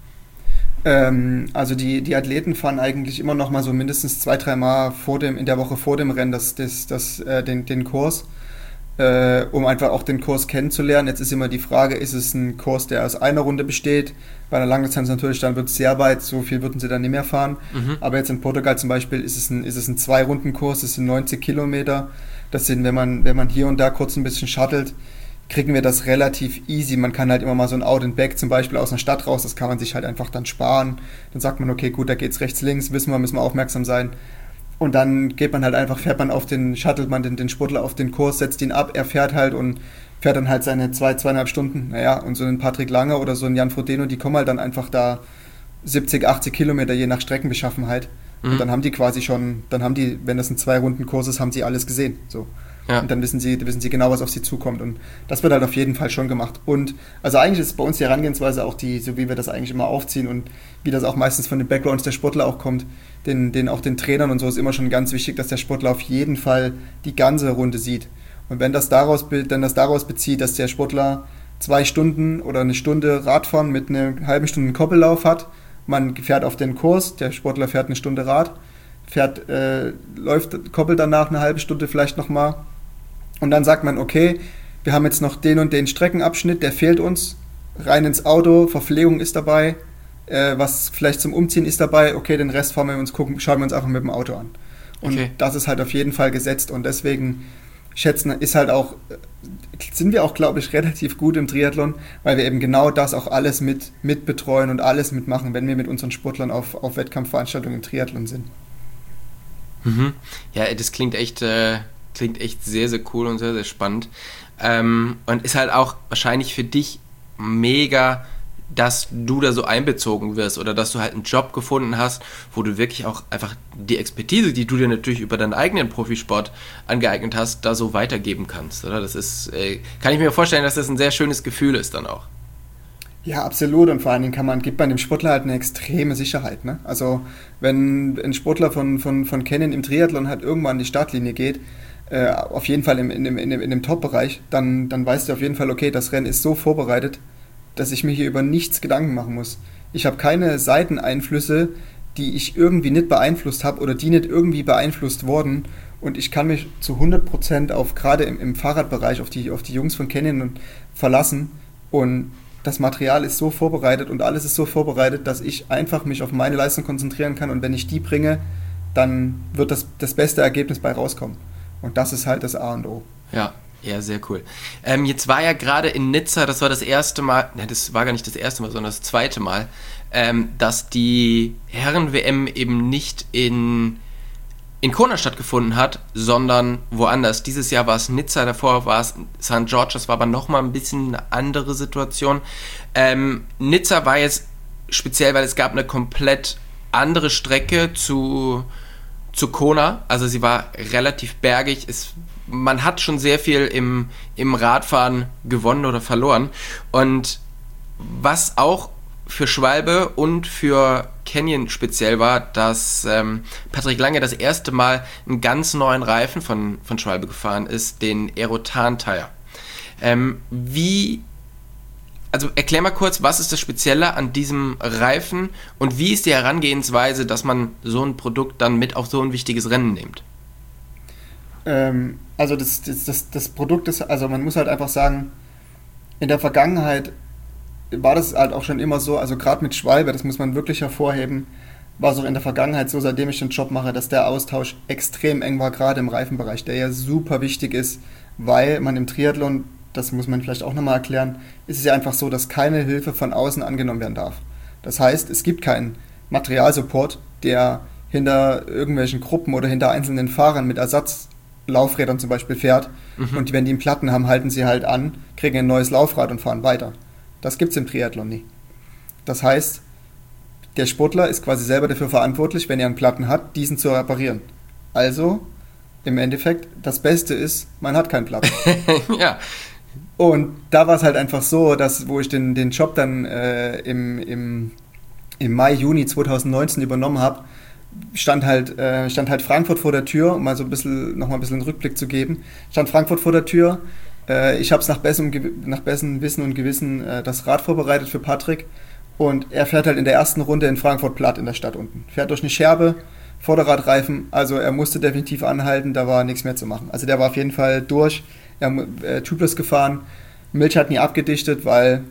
Ähm, also die, die Athleten fahren eigentlich immer noch mal so mindestens zwei, drei Mal vor dem, in der Woche vor dem Rennen das, das, das, äh, den, den Kurs, äh, um einfach auch den Kurs kennenzulernen. Jetzt ist immer die Frage, ist es ein Kurs, der aus einer Runde besteht? Bei einer Langdistanz natürlich, dann wird es sehr weit, so viel würden sie dann nicht mehr fahren. Mhm. Aber jetzt in Portugal zum Beispiel ist es ein, ist es ein Zwei-Runden-Kurs, das sind neunzig Kilometer. Das sind, wenn man, wenn man hier und da kurz ein bisschen shuttelt, kriegen wir das relativ easy. Man kann halt immer mal so ein Out and Back zum Beispiel aus einer Stadt raus, das kann man sich halt einfach dann sparen. Dann sagt man, okay, gut, da geht's rechts, links, wissen wir, müssen wir aufmerksam sein. Und dann geht man halt einfach, fährt man auf den, shuttelt man den, den Sportler auf den Kurs, setzt ihn ab, er fährt halt und fährt dann halt seine zwei, zweieinhalb Stunden. Naja, und so ein Patrick Lange oder so ein Jan Frodeno, die kommen halt dann einfach da siebzig, achtzig Kilometer, je nach Streckenbeschaffenheit. Mhm. Und dann haben die quasi schon, dann haben die, wenn das ein Zwei-Runden-Kurs ist, haben sie alles gesehen. So. Ja. Und dann wissen sie, wissen sie genau, was auf sie zukommt. Und das wird halt auf jeden Fall schon gemacht. Und also eigentlich ist bei uns die Herangehensweise auch die, so wie wir das eigentlich immer aufziehen und wie das auch meistens von den Backgrounds der Sportler auch kommt, den, den auch den Trainern und so ist immer schon ganz wichtig, dass der Sportler auf jeden Fall die ganze Runde sieht. Und wenn das daraus, wenn das daraus bezieht, dass der Sportler zwei Stunden oder eine Stunde Radfahren mit einer halben Stunde Koppellauf hat, man fährt auf den Kurs, der Sportler fährt eine Stunde Rad, fährt, äh, läuft, koppelt danach eine halbe Stunde vielleicht nochmal. Und dann sagt man, okay, wir haben jetzt noch den und den Streckenabschnitt, der fehlt uns, rein ins Auto, Verpflegung ist dabei, äh, was vielleicht zum Umziehen ist dabei, okay, den Rest fahren wir uns gucken, schauen wir uns einfach mit dem Auto an. Und okay. Das ist halt auf jeden Fall gesetzt und deswegen schätzen, ist halt auch, sind wir auch, glaube ich, relativ gut im Triathlon, weil wir eben genau das auch alles mit, mit betreuen und alles mitmachen, wenn wir mit unseren Sportlern auf, auf Wettkampfveranstaltungen im Triathlon sind. Mhm. Ja, das klingt echt... Äh Klingt echt sehr, sehr cool und sehr, sehr spannend. Ähm, und ist halt auch wahrscheinlich für dich mega, dass du da so einbezogen wirst oder dass du halt einen Job gefunden hast, wo du wirklich auch einfach die Expertise, die du dir natürlich über deinen eigenen Profisport angeeignet hast, da so weitergeben kannst, oder? Das ist, äh, kann ich mir vorstellen, dass das ein sehr schönes Gefühl ist dann auch. Ja, absolut. Und vor allen Dingen kann man, gibt man dem Sportler halt eine extreme Sicherheit. Ne? Also wenn ein Sportler von, von, von Canon im Triathlon halt irgendwann an die Startlinie geht, äh, auf jeden Fall im, in, dem, in, dem, in dem Top-Bereich, dann, dann weißt du auf jeden Fall, okay, das Rennen ist so vorbereitet, dass ich mir hier über nichts Gedanken machen muss. Ich habe keine Seiteneinflüsse, die ich irgendwie nicht beeinflusst habe oder die nicht irgendwie beeinflusst wurden. Und ich kann mich zu hundert Prozent auf, gerade im, im Fahrradbereich, auf die, auf die Jungs von Canyon verlassen. Und das Material ist so vorbereitet und alles ist so vorbereitet, dass ich einfach mich auf meine Leistung konzentrieren kann und wenn ich die bringe, dann wird das, das beste Ergebnis bei rauskommen. Und das ist halt das A und O. Ja, ja, sehr cool. Ähm, jetzt war ja gerade in Nizza, das war das erste Mal, ne, das war gar nicht das erste Mal, sondern das zweite Mal, ähm, dass die Herren-W M eben nicht in, in Kona stattgefunden hat, sondern woanders. Dieses Jahr war es Nizza, davor war es Sankt George, das war aber nochmal ein bisschen eine andere Situation. Ähm, Nizza war jetzt speziell, weil es gab eine komplett andere Strecke zu, zu Kona, also sie war relativ bergig, es, man hat schon sehr viel im, im Radfahren gewonnen oder verloren und was auch für Schwalbe und für Canyon speziell war, dass ähm, Patrick Lange das erste Mal einen ganz neuen Reifen von, von Schwalbe gefahren ist, den Aerotan Tire. Ähm, wie, also erklär mal kurz, was ist das Spezielle an diesem Reifen und wie ist die Herangehensweise, dass man so ein Produkt dann mit auf so ein wichtiges Rennen nimmt? Ähm, also das, das, das, das Produkt ist, also man muss halt einfach sagen, in der Vergangenheit war das halt auch schon immer so, also gerade mit Schwalbe, das muss man wirklich hervorheben, war es auch in der Vergangenheit so, seitdem ich den Job mache, dass der Austausch extrem eng war, gerade im Reifenbereich, der ja super wichtig ist, weil man im Triathlon, das muss man vielleicht auch nochmal erklären, ist es ja einfach so, dass keine Hilfe von außen angenommen werden darf. Das heißt, es gibt keinen Materialsupport, der hinter irgendwelchen Gruppen oder hinter einzelnen Fahrern mit Ersatzlaufrädern zum Beispiel fährt mhm. und wenn die einen Platten haben, halten sie halt an, kriegen ein neues Laufrad und fahren weiter. Das gibt es im Triathlon nie. Das heißt, der Sportler ist quasi selber dafür verantwortlich, wenn er einen Platten hat, diesen zu reparieren. Also, im Endeffekt, das Beste ist, man hat keinen Platten. Ja. Und da war es halt einfach so, dass, wo ich den, den Job dann äh, im, im, im Mai, Juni zwanzig neunzehn übernommen habe, stand halt, äh, stand halt Frankfurt vor der Tür, um mal so ein bisschen, nochmal ein bisschen einen Rückblick zu geben, stand Frankfurt vor der Tür. Ich habe es nach bestem, nach bestem Wissen und Gewissen äh, das Rad vorbereitet für Patrick und er fährt halt in der ersten Runde in Frankfurt platt in der Stadt unten. Fährt durch eine Scherbe, Vorderradreifen, also er musste definitiv anhalten, da war nichts mehr zu machen. Also der war auf jeden Fall durch, er äh, tubeless gefahren, Milch hat nie abgedichtet, weil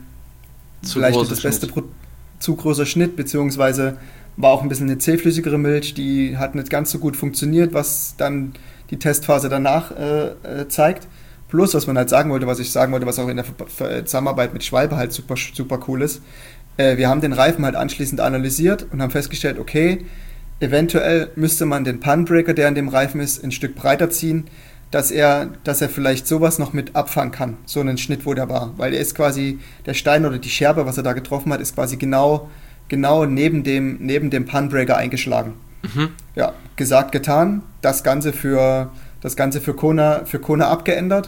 zu vielleicht nicht das beste Pro- zu großer Schnitt, beziehungsweise war auch ein bisschen eine zähflüssigere Milch, die hat nicht ganz so gut funktioniert, was dann die Testphase danach äh, äh, zeigt. Plus, was man halt sagen wollte, was ich sagen wollte, was auch in der Zusammenarbeit mit Schwalbe halt super, super cool ist, äh, wir haben den Reifen halt anschließend analysiert und haben festgestellt, okay, eventuell müsste man den Punbreaker, der an dem Reifen ist, ein Stück breiter ziehen, dass er, dass er vielleicht sowas noch mit abfangen kann, so einen Schnitt, wo der war. Weil er ist quasi, der Stein oder die Scherbe, was er da getroffen hat, ist quasi genau, genau neben dem, neben dem Punbreaker eingeschlagen. Mhm. Ja, gesagt, getan, das Ganze für, das Ganze für Kona, für Kona abgeändert.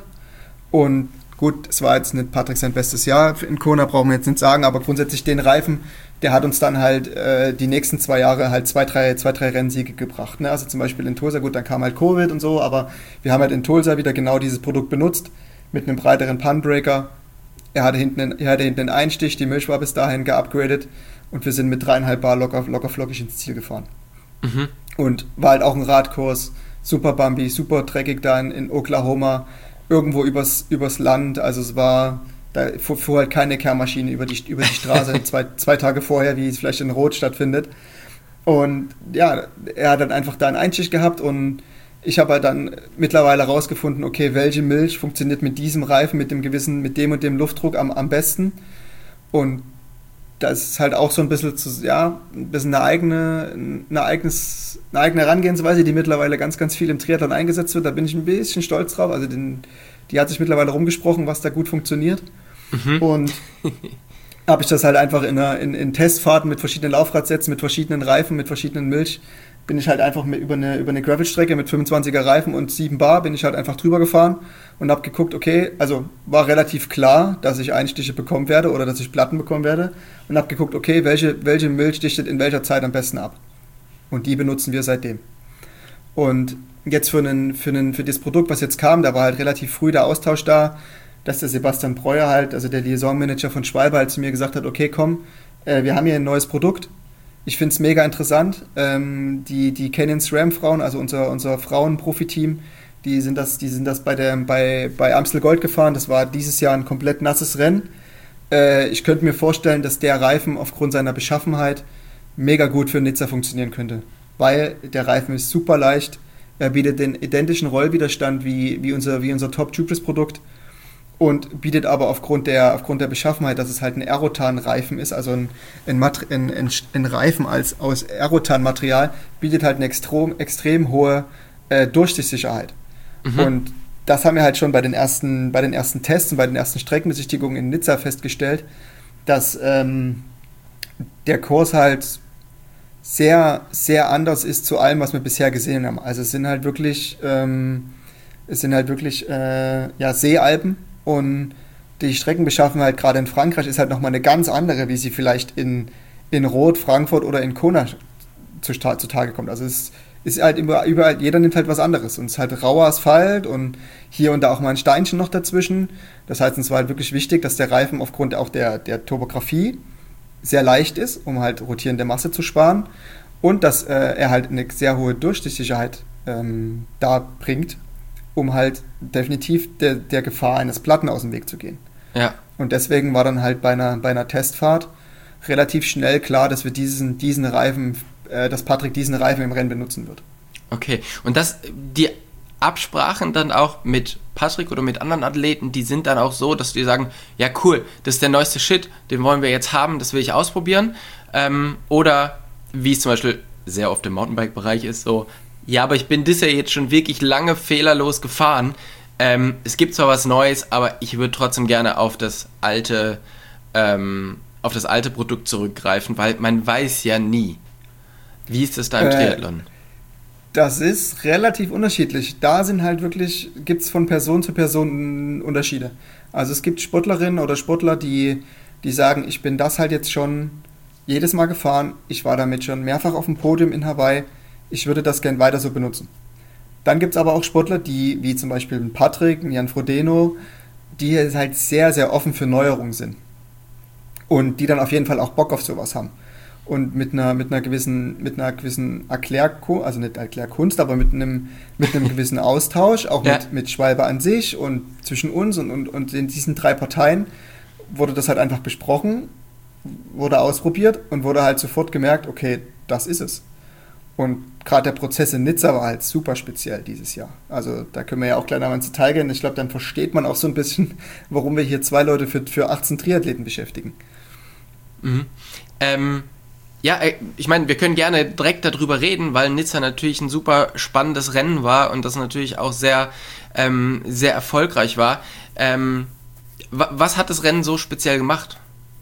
Und gut, es war jetzt nicht Patrick sein bestes Jahr in Kona, brauchen wir jetzt nicht sagen, aber grundsätzlich den Reifen, der hat uns dann halt äh, die nächsten zwei Jahre halt zwei, drei, zwei, drei Rennsiege gebracht. Ne? Also zum Beispiel in Tulsa, gut, dann kam halt Covid und so, aber wir haben halt in Tulsa wieder genau dieses Produkt benutzt, mit einem breiteren Punbreaker. Er hatte hinten einen, er hatte hinten einen Einstich, die Milch war bis dahin geupgradet und wir sind mit dreieinhalb Bar locker, locker flockig ins Ziel gefahren. Mhm. Und war halt auch ein Radkurs, super bumpy, super dreckig da in, in Oklahoma, irgendwo übers, übers Land, also es war, da fuhr halt keine Kehrmaschine über die, über die Straße zwei, zwei Tage vorher, wie es vielleicht in Rot stattfindet. Und ja, er hat dann einfach da einen Einstich gehabt und ich habe halt dann mittlerweile herausgefunden, okay, welche Milch funktioniert mit diesem Reifen, mit dem gewissen, mit dem und dem Luftdruck am, am besten. Und das ist halt auch so ein bisschen, zu, ja, ein bisschen eine eigene, eine, eigenes, eine eigene Herangehensweise, die mittlerweile ganz, ganz viel im Triathlon eingesetzt wird. Da bin ich ein bisschen stolz drauf. Also den, die hat sich mittlerweile rumgesprochen, was da gut funktioniert. Mhm. Und habe ich das halt einfach in, einer, in, in Testfahrten mit verschiedenen Laufradsätzen, mit verschiedenen Reifen, mit verschiedenen Milch, bin ich halt einfach mit, über eine, über eine Gravelstrecke mit fünfundzwanziger Reifen und sieben Bar bin ich halt einfach drüber gefahren und habe geguckt, okay, also war relativ klar, dass ich Einstiche bekommen werde oder dass ich Platten bekommen werde und habe geguckt, okay, welche, welche Milch dichtet in welcher Zeit am besten ab. Und die benutzen wir seitdem. Und jetzt für, einen, für, einen, für das Produkt, was jetzt kam, da war halt relativ früh der Austausch da, dass der Sebastian Breuer halt, also der Liaison-Manager von Schwalbe, halt zu mir gesagt hat, okay, komm, äh, wir haben hier ein neues Produkt. Ich finde es mega interessant. Ähm, die, die Canyon SRAM-Frauen, also unser, unser Frauen-Profi-Team, die sind das, die sind das bei, der, bei, bei Amstel Gold gefahren. Das war dieses Jahr ein komplett nasses Rennen. äh, ich könnte mir vorstellen, dass der Reifen aufgrund seiner Beschaffenheit mega gut für Nizza funktionieren könnte. Weil der Reifen ist super leicht, er bietet den identischen Rollwiderstand wie, wie unser, wie unser Top-Tubeless-Produkt und bietet aber aufgrund der, aufgrund der Beschaffenheit, dass es halt ein Aerotan-Reifen ist, also ein, ein, ein, ein, ein Reifen als, aus Aerotan-Material, bietet halt eine extrem, extrem hohe äh, Durchsichtssicherheit. Mhm. Und das haben wir halt schon bei den ersten, bei den ersten Tests und bei den ersten Streckenbesichtigungen in Nizza festgestellt, dass ähm, der Kurs halt sehr, sehr anders ist zu allem, was wir bisher gesehen haben. Also es sind halt wirklich, ähm, es sind halt wirklich äh, ja, Seealpen und die Streckenbeschaffenheit gerade in Frankreich ist halt nochmal eine ganz andere, wie sie vielleicht in, in Roth, Frankfurt oder in Kona zutage kommt. Also es ist halt überall, jeder nimmt halt was anderes und es ist halt rauer Asphalt und hier und da auch mal ein Steinchen noch dazwischen. Das heißt, es war halt wirklich wichtig, dass der Reifen aufgrund auch der, der Topografie sehr leicht ist, um halt rotierende Masse zu sparen und dass äh, er halt eine sehr hohe Durchsichtssicherheit ähm, da bringt, um halt definitiv de, der Gefahr eines Platten aus dem Weg zu gehen. Ja. Und deswegen war dann halt bei einer, bei einer Testfahrt relativ schnell klar, dass wir diesen, diesen Reifen, äh, dass Patrick diesen Reifen im Rennen benutzen wird. Okay, und das, die Absprachen dann auch mit Patrick oder mit anderen Athleten, die sind dann auch so, dass die sagen, ja cool, das ist der neueste Shit, den wollen wir jetzt haben, das will ich ausprobieren. Ähm, oder wie es zum Beispiel sehr oft im Mountainbike-Bereich ist, so, ja, aber ich bin das ja jetzt schon wirklich lange fehlerlos gefahren. Ähm, es gibt zwar was Neues, aber ich würde trotzdem gerne auf das alte, ähm, auf das alte Produkt zurückgreifen, weil man weiß ja nie. Wie ist das da im äh, Triathlon? Das ist relativ unterschiedlich. Da sind halt wirklich, gibt es von Person zu Person Unterschiede. Also es gibt Sportlerinnen oder Sportler, die, die sagen, ich bin das halt jetzt schon jedes Mal gefahren, ich war damit schon mehrfach auf dem Podium in Hawaii, ich würde das gern weiter so benutzen. Dann gibt es aber auch Sportler, die, wie zum Beispiel Patrick, Jan Frodeno, die halt sehr, sehr offen für Neuerungen sind. Und die dann auf jeden Fall auch Bock auf sowas haben. Und mit einer, mit einer gewissen, mit einer gewissen Erklärkunst, also nicht Erklärkunst, aber mit einem, mit einem gewissen Austausch, auch ja. mit, mit Schwalbe an sich und zwischen uns und, und, und in diesen drei Parteien wurde das halt einfach besprochen, wurde ausprobiert und wurde halt sofort gemerkt, okay, das ist es. Und gerade der Prozess in Nizza war halt super speziell dieses Jahr. Also da können wir ja auch gleich noch ins Detail gehen. Ich glaube, dann versteht man auch so ein bisschen, warum wir hier zwei Leute für, für achtzehn Triathleten beschäftigen. Mhm. Ähm, ja, ich meine, wir können gerne direkt darüber reden, weil Nizza natürlich ein super spannendes Rennen war und das natürlich auch sehr, ähm, sehr erfolgreich war. Ähm, w- was hat das Rennen so speziell gemacht?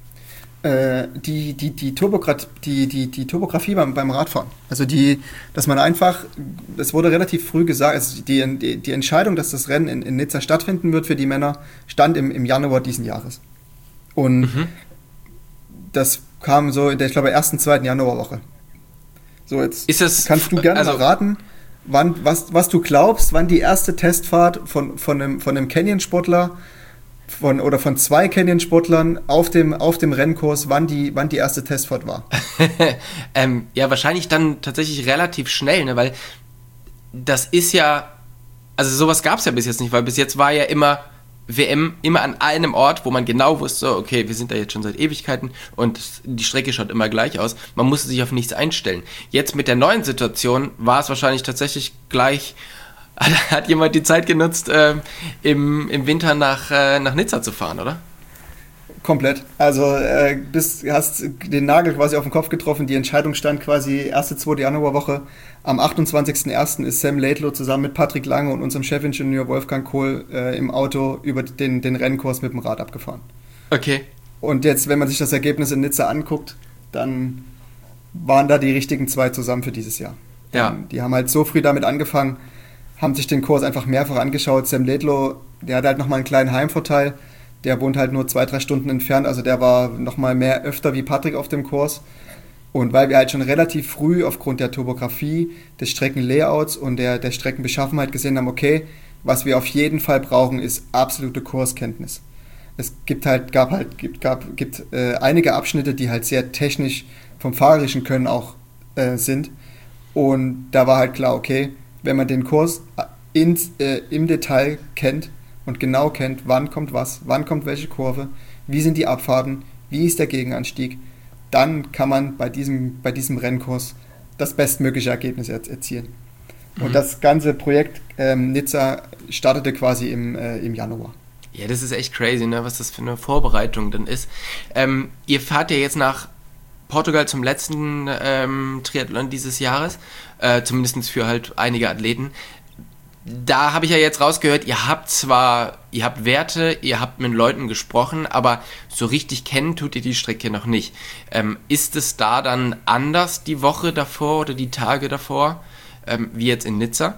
Die, die, die, Topograf- die, die, die Topografie beim, beim Radfahren. Also die, dass man einfach, es wurde relativ früh gesagt, also die, die, die Entscheidung, dass das Rennen in, in Nizza stattfinden wird für die Männer, stand im, im Januar diesen Jahres. Und mhm. das kam so in der, ich glaube, ersten, zweiten Januarwoche. So, jetzt ist es, kannst du gerne also, mal raten, wann, was, was du glaubst, wann die erste Testfahrt von, von einem, von einem Canyon-Sportler Von, oder von zwei Canyon-Sportlern auf dem, auf dem Rennkurs, wann die, wann die erste Testfahrt war. ähm, ja, wahrscheinlich dann tatsächlich relativ schnell, ne, weil das ist ja, also sowas gab es ja bis jetzt nicht, weil bis jetzt war ja immer W M immer an einem Ort, wo man genau wusste, okay, wir sind da jetzt schon seit Ewigkeiten und die Strecke schaut immer gleich aus. Man musste sich auf nichts einstellen. Jetzt mit der neuen Situation war es wahrscheinlich tatsächlich gleich. Hat jemand die Zeit genutzt, äh, im, im Winter nach, äh, nach Nizza zu fahren, oder? Komplett. Also äh, bist, hast den Nagel quasi auf den Kopf getroffen. Die Entscheidung stand quasi erste, zweite Januarwoche. Am achtundzwanzigsten ersten ist Sam Laidlow zusammen mit Patrick Lange und unserem Chefingenieur Wolfgang Kohl äh, im Auto über den, den Rennkurs mit dem Rad abgefahren. Okay. Und jetzt, wenn man sich das Ergebnis in Nizza anguckt, dann waren da die richtigen zwei zusammen für dieses Jahr. Ja. Ähm, die haben halt so früh damit angefangen, haben sich den Kurs einfach mehrfach angeschaut. Sam Laidlow, der hat halt nochmal einen kleinen Heimvorteil. Der wohnt halt nur zwei, drei Stunden entfernt. Also der war nochmal mehr öfter wie Patrick auf dem Kurs. Und weil wir halt schon relativ früh aufgrund der Topografie, des Streckenlayouts und der, der Streckenbeschaffenheit gesehen haben, okay, was wir auf jeden Fall brauchen, ist absolute Kurskenntnis. Es gibt halt, gab halt, gibt, gab, gibt äh, einige Abschnitte, die halt sehr technisch vom fahrerischen Können auch äh, sind. Und da war halt klar, okay, wenn man den Kurs ins, äh, im Detail kennt und genau kennt, wann kommt was, wann kommt welche Kurve, wie sind die Abfahrten, wie ist der Gegenanstieg, dann kann man bei diesem, bei diesem Rennkurs das bestmögliche Ergebnis erzielen. Mhm. Und das ganze Projekt ähm, Nizza startete quasi im, äh, im Januar. Ja, das ist echt crazy, ne, was das für eine Vorbereitung dann ist. Ähm, ihr fahrt ja jetzt nach Portugal zum letzten ähm, Triathlon dieses Jahres, äh, zumindest für halt einige Athleten. Da habe ich ja jetzt rausgehört, ihr habt zwar, ihr habt Werte, ihr habt mit Leuten gesprochen, aber so richtig kennen tut ihr die Strecke noch nicht. Ähm, ist es da dann anders die Woche davor oder die Tage davor, ähm, wie jetzt in Nizza?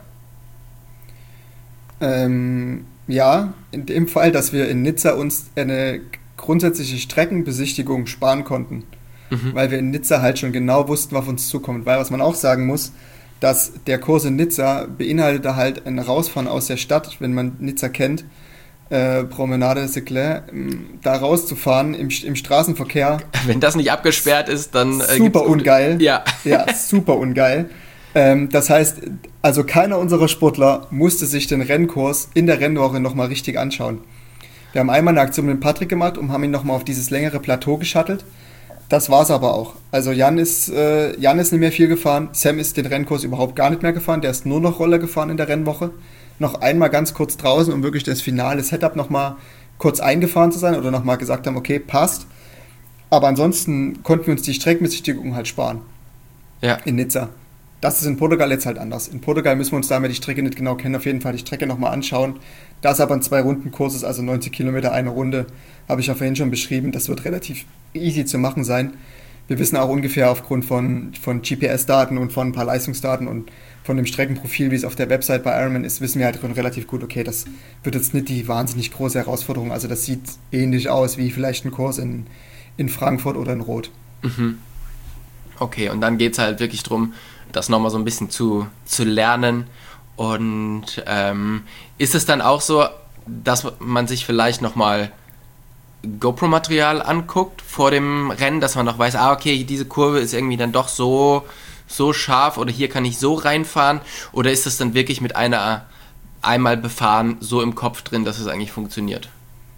Ähm, ja, in dem Fall, dass wir in Nizza uns eine grundsätzliche Streckenbesichtigung sparen konnten, mhm. weil wir in Nizza halt schon genau wussten, was auf uns zukommt. Weil was man auch sagen muss, dass der Kurs in Nizza beinhaltete halt ein Rausfahren aus der Stadt, wenn man Nizza kennt, äh, Promenade Seclair, da rauszufahren im, im Straßenverkehr. Wenn das nicht abgesperrt ist, dann... Äh, super ungeil. Ja. Ja, super ungeil. Ähm, das heißt, also keiner unserer Sportler musste sich den Rennkurs in der Rennwoche nochmal richtig anschauen. Wir haben einmal eine Aktion mit Patrick gemacht und haben ihn nochmal auf dieses längere Plateau geschattelt. Das war's aber auch. Also Jan ist, äh, Jan ist nicht mehr viel gefahren, Sam ist den Rennkurs überhaupt gar nicht mehr gefahren, der ist nur noch Roller gefahren in der Rennwoche. Noch einmal ganz kurz draußen, um wirklich das finale Setup nochmal kurz eingefahren zu sein oder nochmal gesagt haben, okay, passt. Aber ansonsten konnten wir uns die Streckenbesichtigung halt sparen. Ja. In Nizza. Das ist in Portugal jetzt halt anders. In Portugal müssen wir uns damit die Strecke nicht genau kennen, auf jeden Fall die Strecke nochmal anschauen. Da es aber ein Zwei-Runden-Kurs ist, also neunzig Kilometer eine Runde, habe ich ja vorhin schon beschrieben, das wird relativ easy zu machen sein. Wir wissen auch ungefähr aufgrund von, von G P S-Daten und von ein paar Leistungsdaten und von dem Streckenprofil, wie es auf der Website bei Ironman ist, wissen wir halt relativ gut, okay, das wird jetzt nicht die wahnsinnig große Herausforderung. Also das sieht ähnlich aus wie vielleicht ein Kurs in, in Frankfurt oder in Roth. Mhm. Okay, und dann geht es halt wirklich darum, das nochmal so ein bisschen zu, zu lernen. Und ähm, ist es dann auch so, dass man sich vielleicht nochmal GoPro-Material anguckt vor dem Rennen, dass man noch weiß, ah, okay, diese Kurve ist irgendwie dann doch so, so scharf oder hier kann ich so reinfahren? Oder ist es dann wirklich mit einer einmal befahren so im Kopf drin, dass es eigentlich funktioniert?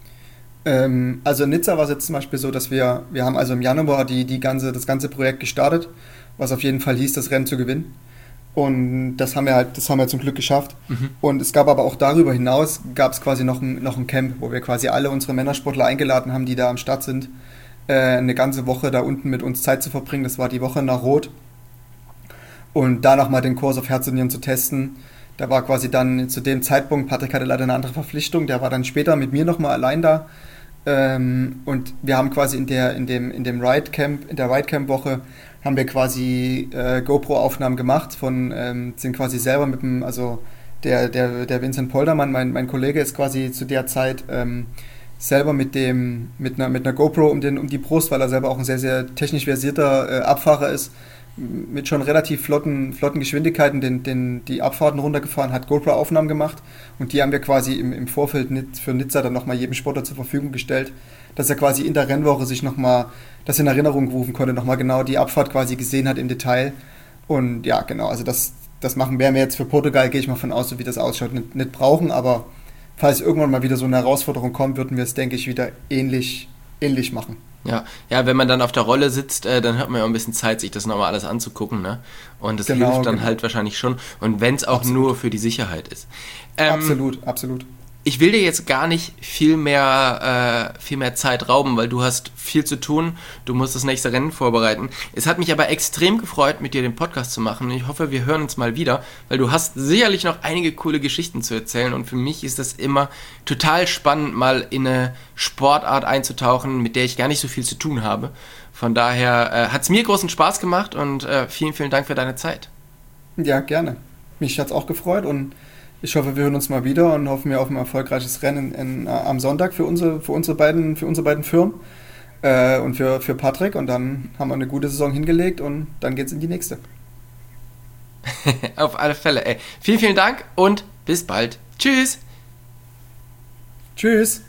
Ähm, also in Nizza war es jetzt zum Beispiel so, dass wir, wir haben also im Januar die, die ganze, das ganze Projekt gestartet, was auf jeden Fall hieß, das Rennen zu gewinnen. Und das haben wir halt, das haben wir zum Glück geschafft. Mhm. Und es gab aber auch darüber hinaus, gab es quasi noch ein, noch ein Camp, wo wir quasi alle unsere Männersportler eingeladen haben, die da am Start sind, äh, eine ganze Woche da unten mit uns Zeit zu verbringen. Das war die Woche nach Roth. Und da nochmal den Kurs auf Herz und Nieren zu testen. Da war quasi dann zu dem Zeitpunkt, Patrick hatte leider eine andere Verpflichtung, der war dann später mit mir nochmal allein da. Ähm, und wir haben quasi in der, in dem, in dem Ride Camp, in der Ride Camp Woche haben wir quasi äh, GoPro-Aufnahmen gemacht von, ähm, sind quasi selber mit dem, also der, der, der Vincent Poldermann, mein, mein Kollege, ist quasi zu der Zeit ähm, selber mit dem, mit einer, mit einer GoPro um, den, um die Brust, weil er selber auch ein sehr, sehr technisch versierter äh, Abfahrer ist, mit schon relativ flotten, flotten Geschwindigkeiten den, den, die Abfahrten runtergefahren, hat GoPro-Aufnahmen gemacht und die haben wir quasi im, im Vorfeld für Nizza dann nochmal jedem Sportler zur Verfügung gestellt, dass er quasi in der Rennwoche sich nochmal das in Erinnerung rufen konnte, nochmal genau die Abfahrt quasi gesehen hat im Detail. Und ja, genau, also das, das machen werden wir jetzt für Portugal, gehe ich mal von aus, so wie das ausschaut, nicht, nicht brauchen, aber falls irgendwann mal wieder so eine Herausforderung kommt, würden wir es, denke ich, wieder ähnlich, ähnlich machen. Ja, ja, wenn man dann auf der Rolle sitzt, äh, dann hat man ja auch ein bisschen Zeit, sich das nochmal alles anzugucken, ne? Und das genau, hilft dann genau. halt wahrscheinlich schon. Und wenn es auch absolut. Nur für die Sicherheit ist. Ähm, absolut, absolut. Ich will dir jetzt gar nicht viel mehr, äh, viel mehr Zeit rauben, weil du hast viel zu tun. Du musst das nächste Rennen vorbereiten. Es hat mich aber extrem gefreut, mit dir den Podcast zu machen. Ich hoffe, wir hören uns mal wieder, weil du hast sicherlich noch einige coole Geschichten zu erzählen. Und für mich ist das immer total spannend, mal in eine Sportart einzutauchen, mit der ich gar nicht so viel zu tun habe. Von daher äh, hat es mir großen Spaß gemacht und äh, vielen, vielen Dank für deine Zeit. Ja, gerne. Mich hat es auch gefreut und ich hoffe, wir hören uns mal wieder und hoffen wir auf ein erfolgreiches Rennen in, in, am Sonntag für unsere, für unsere beiden, für unsere beiden Firmen äh, und für, für Patrick. Und dann haben wir eine gute Saison hingelegt und dann geht's in die nächste. Auf alle Fälle. Ey. Vielen, vielen Dank und bis bald. Tschüss. Tschüss.